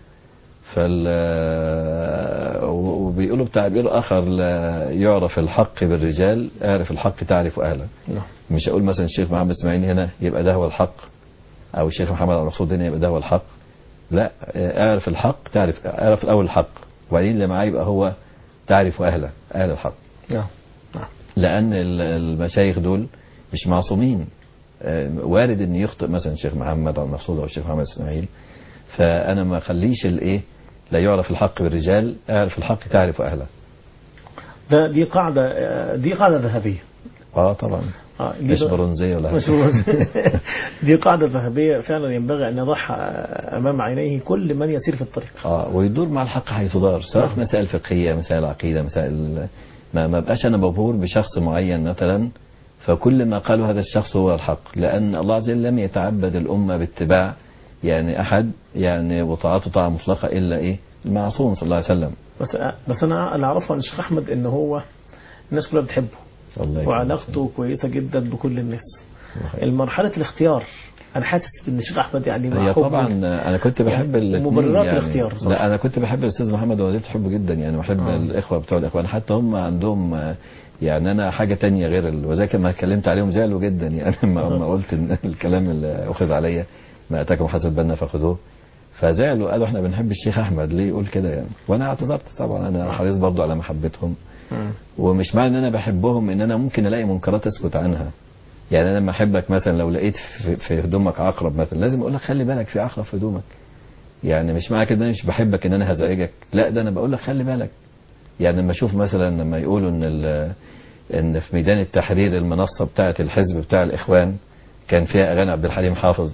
وبيقولوا بتعبير آخر لا يعرف الحق بالرجال اعرف الحق تعرف أهله. مش أقول مثلا الشيخ محمد اسماعيل هنا يبقى ده هو الحق أو الشيخ محمد المقصود هنا يبقى ده هو الحق، لا، اعرف الحق اعرف الأول الحق وبعدين اللي معاه يبقى هو تعرف أهل الحق. لأن المشايخ دول مش معصومين، وارد ان يخطئ مثلا الشيخ محمد او المقصود او الشيخ محمد اسماعيل، فانا ما اخليش الايه لا يعرف الحق بالرجال اعرف الحق تعرف اهله. دي قاعده ذهبيه. طبعا مش برونزيه ولا مش دي قاعده ذهبيه فعلا ينبغي ان يضعها امام عينيه كل من يسير في الطريق. ويدور مع الحق حيث دار، سواء في مسائل فقهيه مسائل عقيده مسائل ما بقاش انا مبهور بشخص معين مثلا فكل ما قاله هذا الشخص هو الحق، لأن الله عز وجل لم يتعبد الأمة باتباع يعني أحد يعني وطاعته طاعة مطلقة إلا المعصوم صلى الله عليه وسلم. بس أنا اللي أعرفه عن الشيخ أحمد إن هو الناس كلها بتحبه وعلاقته كويسة جدا بكل الناس. المرحلة الاختيار أنا حاسس إن الشيخ أحمد يعني هي طبعا أنا كنت بحب مبررات يعني الاختيار صراحة. لا أنا كنت بحب الأستاذ محمد وما زلت أحبه جدا يعني وأحب الإخوة بتوع الإخوان حتى هم عندهم يعني أنا حاجة تانية غير وذاك ما اتكلمت عليهم زعلوا جدا يعني ما قلت إن الكلام اللي أخذ عليا ما أتاكم حسب بالنا فخذوه. فزعلوا قالوا احنا بنحب الشيخ احمد ليه يقول كده يعني. وانا اعتذرت طبعا، انا حريص برضو على محبتهم، ومش معنى ان انا بحبهم ان انا ممكن الاقي منكرات اسكت عنها. يعني انا لما احبك مثلا لو لقيت في هدومك عقرب مثلا لازم اقول لك خلي بالك في عقرب في هدومك. يعني مش معنى كده ان انا مش بحبك ان انا هزعجك، لا ده انا بقول لك خلي بالك. يعني لما اشوف مثلا لما يقولوا ان في ميدان التحرير المنصه بتاعه الحزب بتاع الاخوان كان فيها اغاني عبد الحليم حافظ،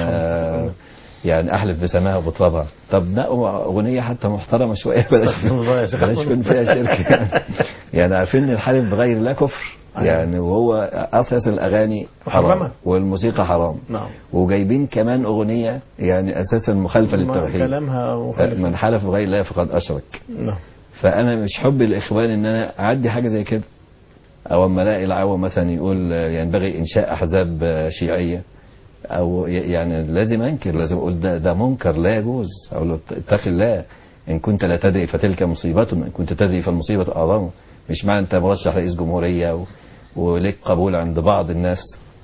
ما يعني احلف بسماها وبترابها. طب نقوا اغنيه حتى محترمه شويه، بلاش يكون فيها شرك. يعني عارفين ان الحلف بغير الله كفر يعني، وهو اساس الاغاني حرام والموسيقى حرام. نعم. وجايبين كمان اغنيه يعني اساسا مخالفه للتوحيد، كلامها مخالف، من حلف بغير الله فقد اشرك. نعم. فانا مش حب الاخوان ان انا اعدي حاجه زي كده، او اما الاقي العوام مثلا يقول ينبغي انشاء احزاب شيعيه، او يعني لازم انكر، لازم اقول ده منكر لا يجوز، او له اتق الله ان كنت لا تدري فتلك مصيبه، ان كنت تدري فالمصيبه اعظم. مش معنى انت مرشح رئيس جمهوريه وليك قبول عند بعض الناس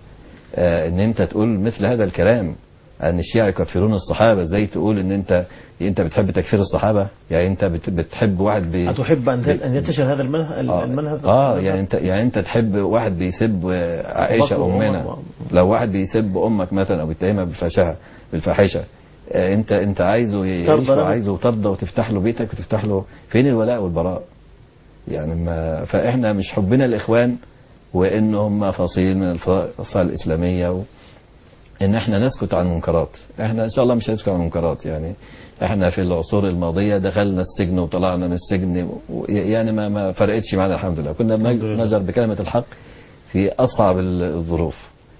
ان انت تقول مثل هذا الكلام، ان الشيعة يكفرون الصحابه. ازاي تقول ان انت بتحب تكفير الصحابه؟ يعني انت بتحب واحد هتحب ان ينتشر هذا المنهج يعني انت تحب واحد بيسب عائشه امنا، لو واحد بيسب امك مثلا او بيتهمها بالفاحشه انت عايزه يعيش وعايزه ترضى وتفتح له بيتك وتفتح له، فين الولاء والبراء؟ يعني ما فاحنا مش حبنا الاخوان وان هم فصيل من الفصائل الاسلاميه ان احنا نسكت عن المنكرات. احنا ان شاء الله مش هنسكت عن المنكرات. يعني احنا في العصور الماضيه دخلنا السجن وطلعنا من السجن، يعني ما فرقتش معنا الحمد لله. كنا بنجر بكلمه الحق في اصعب الظروف.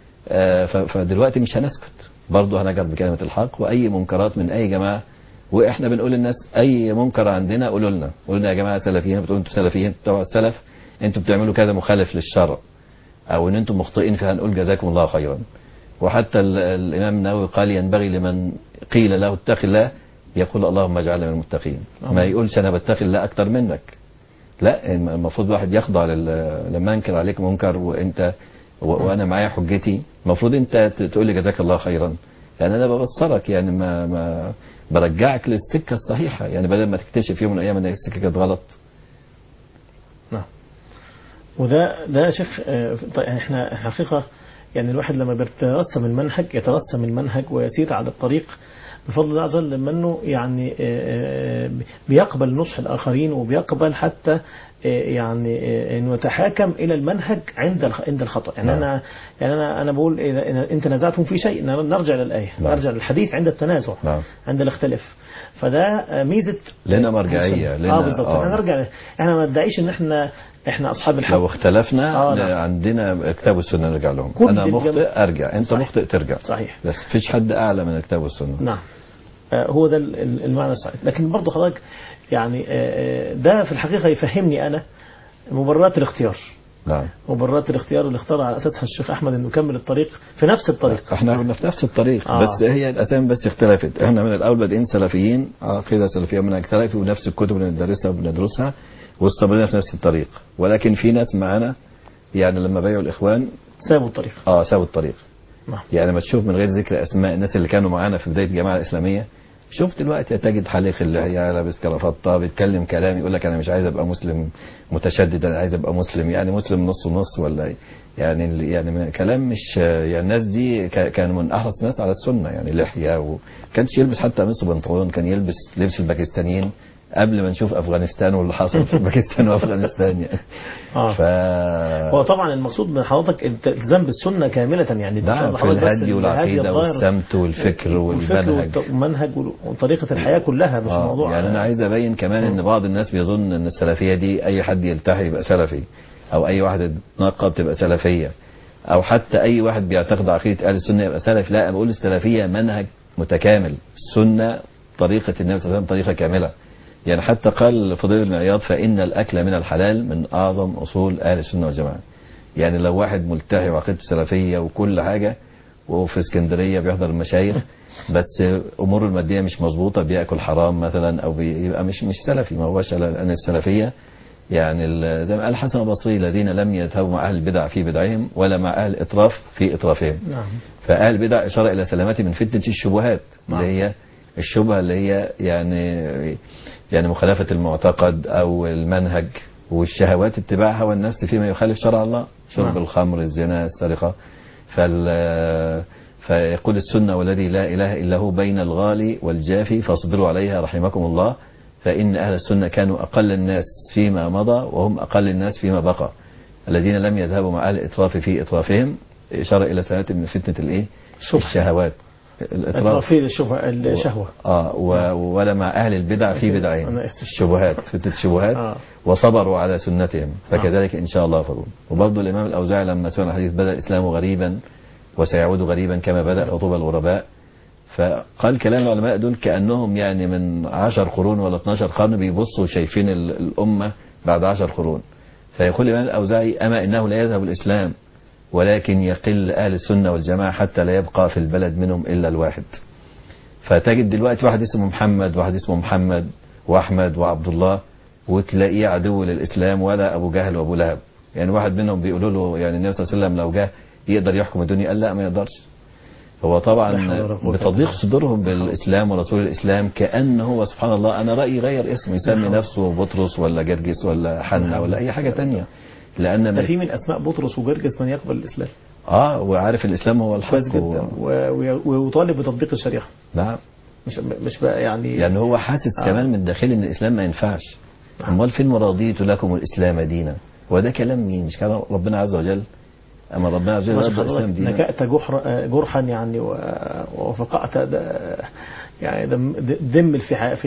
فدلوقتي مش هنسكت، برضه هنجر بكلمه الحق، واي منكرات من اي جماعه. واحنا بنقول للناس اي منكر عندنا قولوا لنا يا جماعه سلفيين، بتقولوا انتوا سلفيين تبع السلف، انتوا بتعملوا كذا مخالف للشرع، او ان انتم مخطئين، فهنقول جزاكم الله خيرا. وحتى الامام النووي قال ينبغي لمن قيل له اتق الله يقول اللهم اجعلنا من المتقين، ما يقولش انا بتقي الله اكتر منك. لا، المفروض واحد يخضع لما انكر عليك منكر وانت وانا معايا حجتي، المفروض انت تقول لي جزاك الله خيرا، يعني انا ببصرك، يعني ما برجعك للسكه الصحيحه، يعني بدل ما تكتشف يوم من الايام ان السكه كانت غلط. نعم. وده شيخ احنا حقيقه يعني الواحد لما بيترسم المنهج ويسير على الطريق بفضل الله عز وجل، منه يعني بيقبل نصح الآخرين، وبيقبل حتى يعني انه يتحاكم الى المنهج عند الخطأ. يعني انا بقول اذا انت نزعتم في شيء نرجع للآية، نرجع للحديث عند التنازع، عند الاختلاف. فده ميزة لنا مرجعية لنا بالضبط. احنا نرجع، احنا ما ندعيش ان احنا اصحاب الحق. لو اختلفنا عندنا كتاب والسنة نرجع لهم، انا مخطئ ارجع، انت صحيح. مخطئ ترجع، صحيح. بس فيش حد اعلى من الكتاب والسنة. نعم. هو ده المعنى الصحيح. لكن برضه حضرتك يعني ده في الحقيقة يفهمني أنا مبررات الاختيار. نعم. مبررات الاختيار اللي اختار على أساسها الشيخ أحمد إنه يكمل الطريق في نفس الطريق. احنا كنا في نفس الطريق بس هي الأسامي بس اختلفت. احنا من الأول بادئين سلفيين، عقيدة سلفية منهج سلفي، ونفس الكتب اللي بندرسها وبندرسها، واستمرنا في نفس الطريق. ولكن في ناس معانا يعني لما بايعوا الإخوان سابوا الطريق. سابوا الطريق. نعم. يعني ما تشوف من غير ذكر أسماء الناس اللي كانوا معانا في بداية الجماعة الإسلامية، شوف دلوقتي تجد حليق اللحية لابس كرافطة بيتكلم كلام يقول لك انا مش عايز ابقى مسلم متشدد، انا عايز ابقى مسلم، يعني مسلم نص ونص ولا يعني كلام مش يعني. الناس دي كانوا من احرص الناس على السنه، يعني لحيه، وكانش يلبس حتى قميص وبنطلون، كان يلبس لبس الباكستانيين قبل ما نشوف افغانستان واللي حصل في باكستان وافغانستان يعني. هو طبعا المقصود من حضرتك الالتزام بالسنه كامله، يعني في الهدي والعقيده والسمت والفكر والمنهج وطريقه الحياه كلها، مش موضوع يعني انا عايز ابين كمان ان بعض الناس بيظن ان السلفيه دي اي حد يلتحي يبقى سلفي، او اي واحد يتنقب تبقى سلفيه، او حتى اي واحد بيعتقد عقيده اهل السنه يبقى سلفي. لا، بقول السلفيه منهج متكامل، السنه طريقه النبي صلى الله عليه وسلم طريقه كامله. يعني حتى قال فضيل بن عياض فإن الأكل من الحلال من أعظم أصول أهل السنة والجماعة. يعني لو واحد ملتحي وعقيدته سلفية وكل حاجة وفي اسكندرية بيحضر المشايخ بس أموره المادية مش مظبوطة، بيأكل حرام مثلا أو بيبقى مش سلفي، ما هوش. لأن السلفية يعني زي ما قال الحسن البصري الذين لم يذهبوا مع أهل البدع في بدعهم ولا مع أهل الإطراف في إطرافهم. فأهل البدع إشارة إلى سلامته من فتنة الشبهات اللي هي الشبهة اللي هي يعني مخالفة المعتقد أو المنهج، والشهوات اتباع هوى النفس فيما يخالف شرع الله، شرب نعم. الخمر، الزنا، السرقة. فيقول السنة والذي لا إله إلا هو بين الغالي والجافي فاصبروا عليها رحمكم الله، فإن أهل السنة كانوا أقل الناس فيما مضى وهم أقل الناس فيما بقى، الذين لم يذهبوا مع أهل الإطراف في إطرافهم، إشارة إلى سنة من فتنة الشهوات، إطرافي الشهوة. ولا مع أهل البدع في بدعهم، الشبهات، فتنة الشبهات، وصبروا على سنتهم فكذلك إن شاء الله فضل. وبرضه الإمام الأوزاعي لما سمع الحديث بدأ الإسلام غريبا وسيعود غريبا كما بدأ فطوبى الغرباء، فقال كلام العلماء دول كأنهم يعني من 10 قرون ولا 12 قرن بيبصوا شايفين الأمة بعد 10 قرون. فيقول الإمام الأوزاعي أما إنه لا يذهب الإسلام ولكن يقل أهل السنة والجماعة حتى لا يبقى في البلد منهم إلا الواحد. فتجد دلوقتي واحد اسمه محمد، واحد اسمه محمد وأحمد وعبد الله، وتلاقيه عدو للإسلام، ولا أبو جهل وأبو لهب. يعني واحد منهم بيقولوا له يعني النبي صلى الله عليه وسلم لو جه يقدر يحكم الدنيا، قال لا ما يقدرش. هو طبعا بتضيق صدورهم بالإسلام ورسول الإسلام، كأنه هو سبحان الله أنا رأيي غير اسمه، يسمي نفسه بطرس ولا جرجس ولا حنا ولا أي حاجة تانية، لأن في من أسماء بطرس وجرجس من يقبل الإسلام. وعارف الإسلام هو الحق جدا ويطالب بتطبيق الشريعة. نعم. مش بقى يعني هو حاسس كمان من الداخل إن الإسلام ما ينفعش. أمال فين مرضيت لكم الإسلام دينا؟ وده كلام مين؟ مش كلام ربنا عز وجل. أما ربنا عز وجل الإسلام دينا. نكأت جرحا يعني وفقعت يعني دم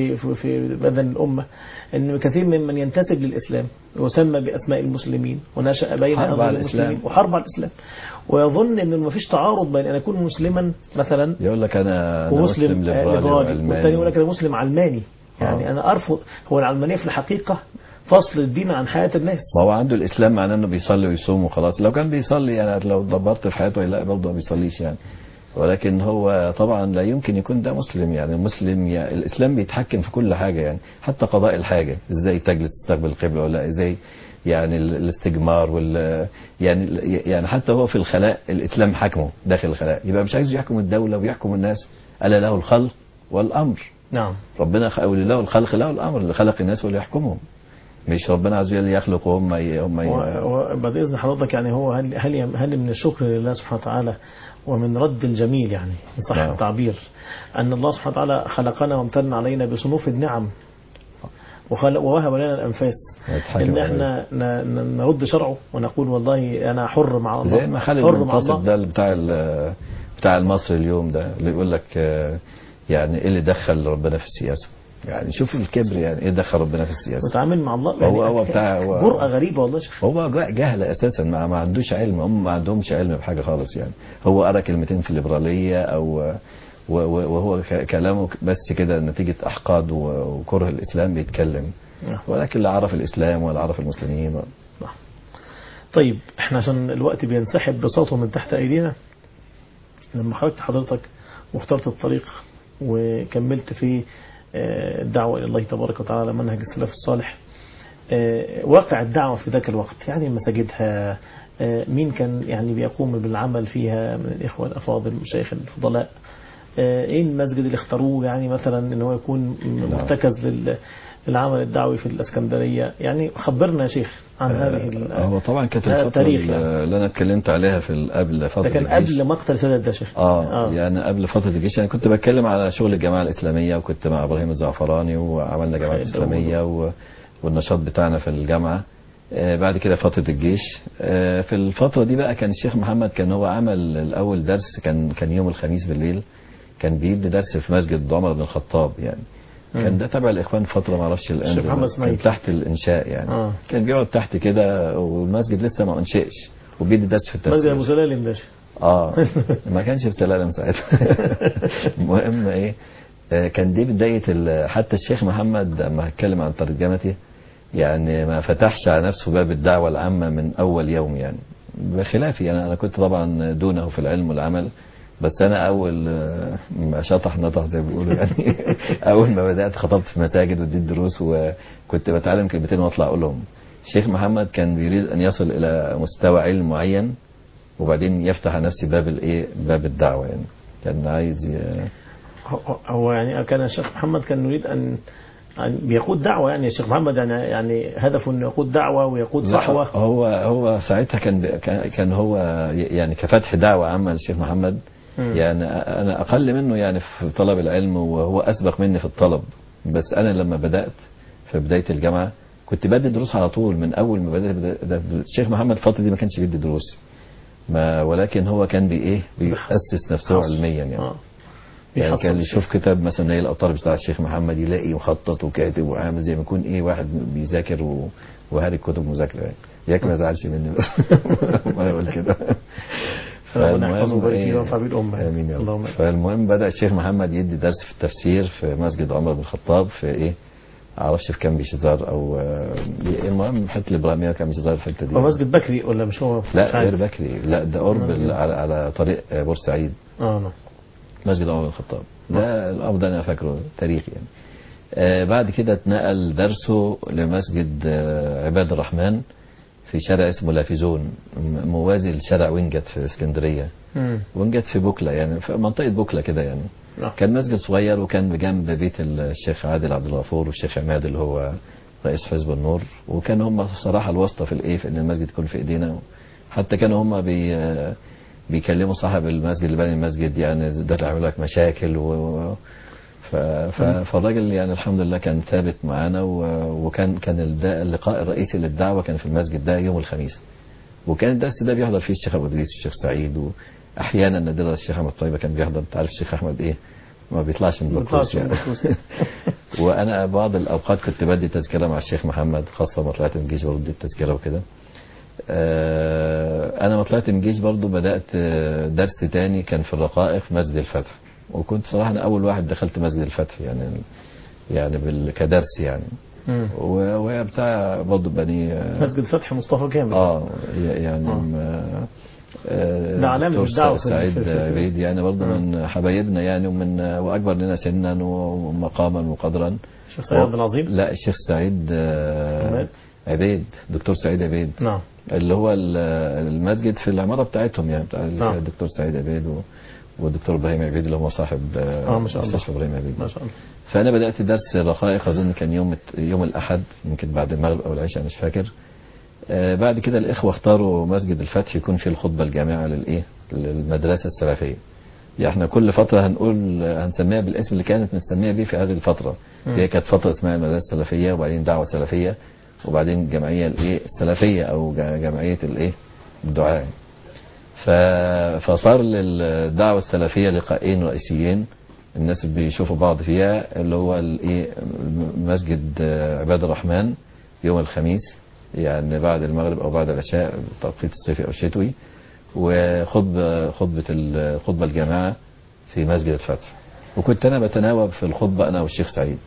في بدن الأمة، إن كثير ممن ينتسب للإسلام ويسمى بأسماء المسلمين ونشأ بين أظهر المسلمين وحرب على الإسلام، ويظن إنه ما فيش تعارض بين أن أكون مسلما مثلا يقول لك أنا مسلم ليبرالي، والثاني يقول لك أنا مسلم علماني. يعني أنا أرفض. هو العلمانية في الحقيقة فصل الدين عن حياة الناس. ما هو عنده الإسلام معناه إنه بيصلي ويصوم وخلاص. لو كان بيصلي يعني لو دبرت في حياته لا برضه ما بيصليش يعني، ولكن هو طبعا لا يمكن يكون ده مسلم. يعني المسلم الإسلام بيتحكم في كل حاجة، يعني حتى قضاء الحاجة، إزاي تجلس تستقبل القبلة ولا إزاي، يعني الاستجمار يعني حتى هو في الخلاء الإسلام حكمه داخل الخلاء. يبقى مش عايز يحكم الدولة ويحكم الناس، ألا له الخلق والأمر. نعم. ربنا له الخلق له الأمر، اللي خلق الناس واللي يحكمهم، مش ربنا عز وجل يخلق وهم وبعد إذن حضرتك يعني هو هل من الشكر لله سبحانه وتعالى ومن رد الجميل يعني إن صح التعبير أن الله سبحانه وتعالى خلقنا وامتن علينا بصنوف النعم ووهب لنا الأنفاس، إن احنا نرد شرعه ونقول والله أنا حر مع الله. زي ما خالد المنتصر ده بتاع المصري اليوم ده اللي يقول لك يعني إيه اللي دخل ربنا في السياسة؟ يعني شوف الكبر، يعني ايه دخل ربنا في السياسه؟ وتعامل مع الله يعني هو بتاع جرأة غريبة والله شيخ. هو جهل اساسا، ما عندوش علم، هم ما عندهمش علم بحاجه خالص. يعني هو قرا كلمتين في الليبراليه او وهو كلامه بس كده نتيجه احقاد وكره الاسلام بيتكلم، ولكن لا عرف الاسلام ولا عرف المسلمين. طيب احنا عشان الوقت بينسحب بساطه من تحت ايدينا، لما خرجت حضرتك واخترت الطريق وكملت في الدعوة إلى الله تبارك وتعالى منهج السلف الصالح، واقع الدعوة في ذاك الوقت يعني مساجدها مين كان يعني بيقوم بالعمل فيها من الإخوة الأفاضل المشايخ الفضلاء؟ ايه المسجد اللي اختاروه يعني مثلا ان هو يكون مرتكز للعمل الدعوي في الاسكندرية؟ يعني خبرنا يا شيخ عن هذه هو طبعا كانت الفترة اللي انا اتكلمت عليها في قبل فترة الجيش. ده كان قبل مقتل سادات ده شيخ. يعني قبل فترة الجيش انا كنت بتكلم على شغل الجماعة الإسلامية، وكنت مع ابراهيم الزعفراني وعملنا جماعة إسلامية والنشاط بتاعنا في الجامعة. بعد كده فترة الجيش. في الفترة دي بقى كان الشيخ محمد كان هو عمل الأول درس، كان يوم الخميس بالليل كان بيدي درس في مسجد عمر بن الخطاب. يعني كان ده تبع الإخوان فترة ما اعرفش الآن، كان تحت الإنشاء يعني. كان بيقعد تحت كده والمسجد لسه ما انشئش وبيدي درس في التفسير. مسجد أبو سلالم ده ما كانش في سلالم ساعتها. المهم ايه، كان دي بداية حتى الشيخ محمد لما هتكلم عن ترجمته يعني ما فتحش على نفسه باب الدعوة العامة من أول يوم، يعني بخلافي يعني أنا كنت طبعا دونه في العلم والعمل، بس أنا أول ما شطح نطح زي ما بيقولوا يعني أول ما بدأت خطبت في مساجد وديت دروس وكنت بتعلم كلمتين وأطلع أقولهم. الشيخ محمد كان بيريد أن يصل إلى مستوى علم معين وبعدين يفتح على نفسه باب باب الدعوة، يعني كان عايز هو يعني كان الشيخ محمد كان يريد أن بيقود دعوة، يعني الشيخ محمد يعني هدفه أنه يقود دعوة ويقود صحوة. هو ساعتها كان هو يعني كفتح دعوة عامة للشيخ محمد. يعني أنا أقل منه يعني في طلب العلم، وهو أسبق مني في الطلب. بس أنا لما بدأت في بداية الجامعة كنت بدي دروس على طول من أول ما بدأت. الشيخ محمد الفترة دي ما كانش بيدي دروس، ولكن هو كان بيأسس نفسه علميا يعني. يعني كان يشوف كتاب مثلا نيل الأوطار بتاع الشيخ محمد يلاقي مخطط وكاتب وعامل زي ما يكون واحد بيذاكر وهاري الكتب مذاكرة يعني. ياك ما يزعلش مني بس ما يقول كده. فالمهم امين يا رب. فالمهم بدأ الشيخ محمد يدي درس في التفسير في مسجد عمر بن الخطاب في معرفش في كام بيشزار او المهم حته الابراهيميه كام بيشزار الحته دي. هو مسجد بكري ولا مش هو؟ لا غير بكري، لا ده قرب على طريق بورسعيد. مسجد عمر بن الخطاب ده الامر ده انا فاكره تاريخي يعني. بعد كده اتنقل درسه لمسجد عباد الرحمن في شارع اسمه لافيزون، موازي لشارع وينجت في اسكندريه. وينجت في بوكلا يعني في منطقه بوكلا كده يعني. كان مسجد صغير وكان بجنب بيت الشيخ عادل عبد الغفور والشيخ عماد اللي هو رئيس حزب النور. وكان هم صراحه الواسطه في ان المسجد يكون في ايدينا. حتى كانوا هم بيكلموا صاحب المسجد اللي بني المسجد يعني ده يعمل لك مشاكل فالراجل يعني الحمد لله كان ثابت معانا. وكان اللقاء الرئيسي للدعوه كان في المسجد ده يوم الخميس. وكان الدرس ده بيحضر فيه الشيخ ابو ادريس والشيخ سعيد، واحيانا نادرا الشيخ احمد طيبه كان بيحضر. انت عارف الشيخ احمد ما بيطلعش من بكوس يعني. وانا بعض الاوقات كنت بدي تذكره مع الشيخ محمد، خاصه ما طلعت من الجيش برضه التذكره وكده. انا ما طلعت من الجيش برضه بدات درس تاني كان في الرقائق في مسجد الفتح. وكنت صراحه انا اول واحد دخلت مسجد الفتح يعني كدرس يعني. وهي بتاع برضه بني مسجد الفتح مصطفى كامل. يعني ده علامة الدعوة سعيد عبيد يعني برضه من حبايبنا يعني واكبر لنا سنا ومقاما وقدرا. الشيخ سعيد عبد العظيم؟ لا الشيخ سعيد عبيد، دكتور سعيد عبيد. نعم. اللي هو المسجد في العمارة بتاعتهم يعني بتاع الدكتور سعيد عبيد والدكتور ابراهيم عبيد اللي هو صاحب مستشفى ابراهيم عبيد. ما شاء الله. فانا بدات درس الرقائق اظن كان يوم الاحد يمكن بعد المغرب او العشاء مش فاكر. بعد كده الاخوه اختاروا مسجد الفتح يكون فيه الخطبه الجامعه للمدرسه السلفيه. يعني احنا كل فتره هنسميها بالاسم اللي كانت بنسميها بيه في هذه الفتره. هي كانت فتره اسمها المدرسه السلفيه، وبعدين دعوه سلفيه، وبعدين الجمعيه السلفيه او جمعيه الدعاء. فصار للدعوه السلفيه لقاءين رئيسيين الناس بيشوفوا بعض فيها، اللي هو مسجد عباد الرحمن يوم الخميس يعني بعد المغرب او بعد العشاء التوقيت الصيفي او الشتوي، خطبه الجماعه في مسجد الفتح. وكنت انا بتناوب في الخطبه انا والشيخ سعيد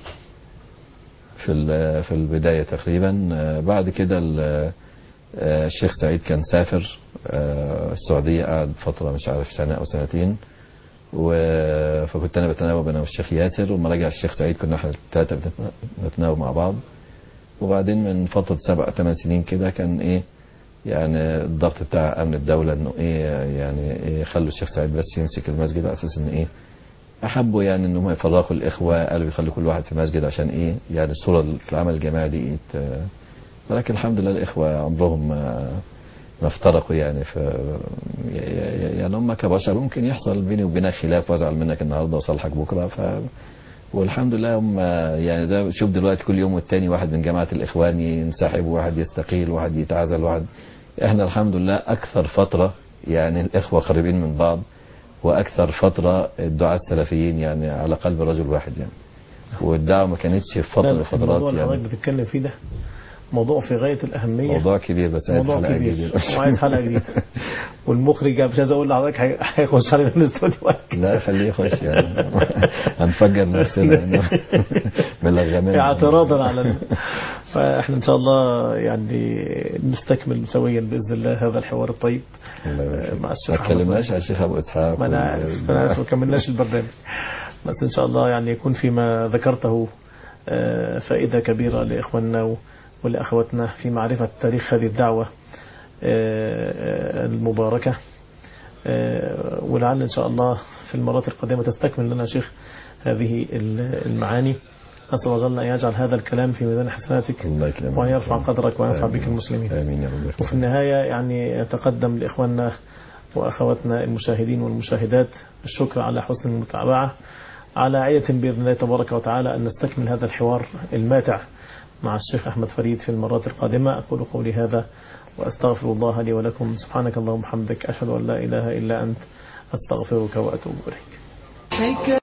في البدايه تقريبا. بعد كده الشيخ سعيد كان سافر السعوديه، قعد فتره مش عارف سنه او سنتين. فكنت انا بتناوب انا والشيخ ياسر، وما رجع الشيخ سعيد كنا احنا الثلاثه بنتناوب مع بعض. وبعدين من فتره 7-8 سنين كده كان يعني الضغط بتاع امن الدوله انه يعني خلوا الشيخ سعيد بس يمسك المسجد على اساس ان احبوا يعني ان هم يفرقوا الاخوه، قالوا يخلوا كل واحد في مسجد عشان يعني الصوره العمل الجماعي دي ولكن الحمد لله الاخوه عمرهم ما افترقوا يعني. يعني هم كبشر ممكن يحصل بيني وبينك خلاف وازعل منك النهارده وصالحك بكره. والحمد لله هم يعني زي ما شوف دلوقتي كل يوم والتاني واحد من جماعه الاخوان ينسحب وواحد يستقيل وواحد يتعزل وواحد. احنا الحمد لله اكثر فتره يعني الاخوه قريبين من بعض، واكثر فتره الدعاة السلفيين يعني على قلب رجل واحد يعني. والدعوه ما كانتش في فتره من الفترات الموضوع اللي حضرتك بتتكلم فيه ده موضوع في غاية الأهمية، موضوع كبير بس عايز حلقة جديدة وعايز حلقة جديدة. والمخرج مش عايز أقول لحضرتك هيخش علينا الاستوديو. لا خليه يخش يعني هنفجر نفسنا بالغمان اعتراضا على فاحنا إن شاء الله يعني نستكمل سويا بإذن الله هذا الحوار الطيب مع الشيخ. ما اتكلمناش على الشيخ أبو إسحاق. ما أنا عارف ما كملناش البرنامج، بس إن شاء الله يعني يكون فيما ذكرته فائدة كبيرة لإخواننا ولأخواتنا في معرفة تاريخ هذه الدعوة المباركة. ولعل إن شاء الله في المرات القادمة تستكمل لنا شيخ هذه المعاني. نسأل الله جل أن يجعل هذا الكلام في ميزان حسناتك وأن يرفع قدرك وينفع بك المسلمين. آمين يا رب. وفي النهاية يعني يتقدم لإخواننا وأخواتنا المشاهدين والمشاهدات الشكر على حسن المتابعة، على عية بإذن الله تبارك وتعالى أن نستكمل هذا الحوار الماتع مع الشيخ أحمد فريد في المرات القادمة. أقول قولي هذا وأستغفر الله لي ولكم. سبحانك اللهم وبحمدك، أشهد أن لا إله إلا أنت، أستغفرك وأتوب إليك.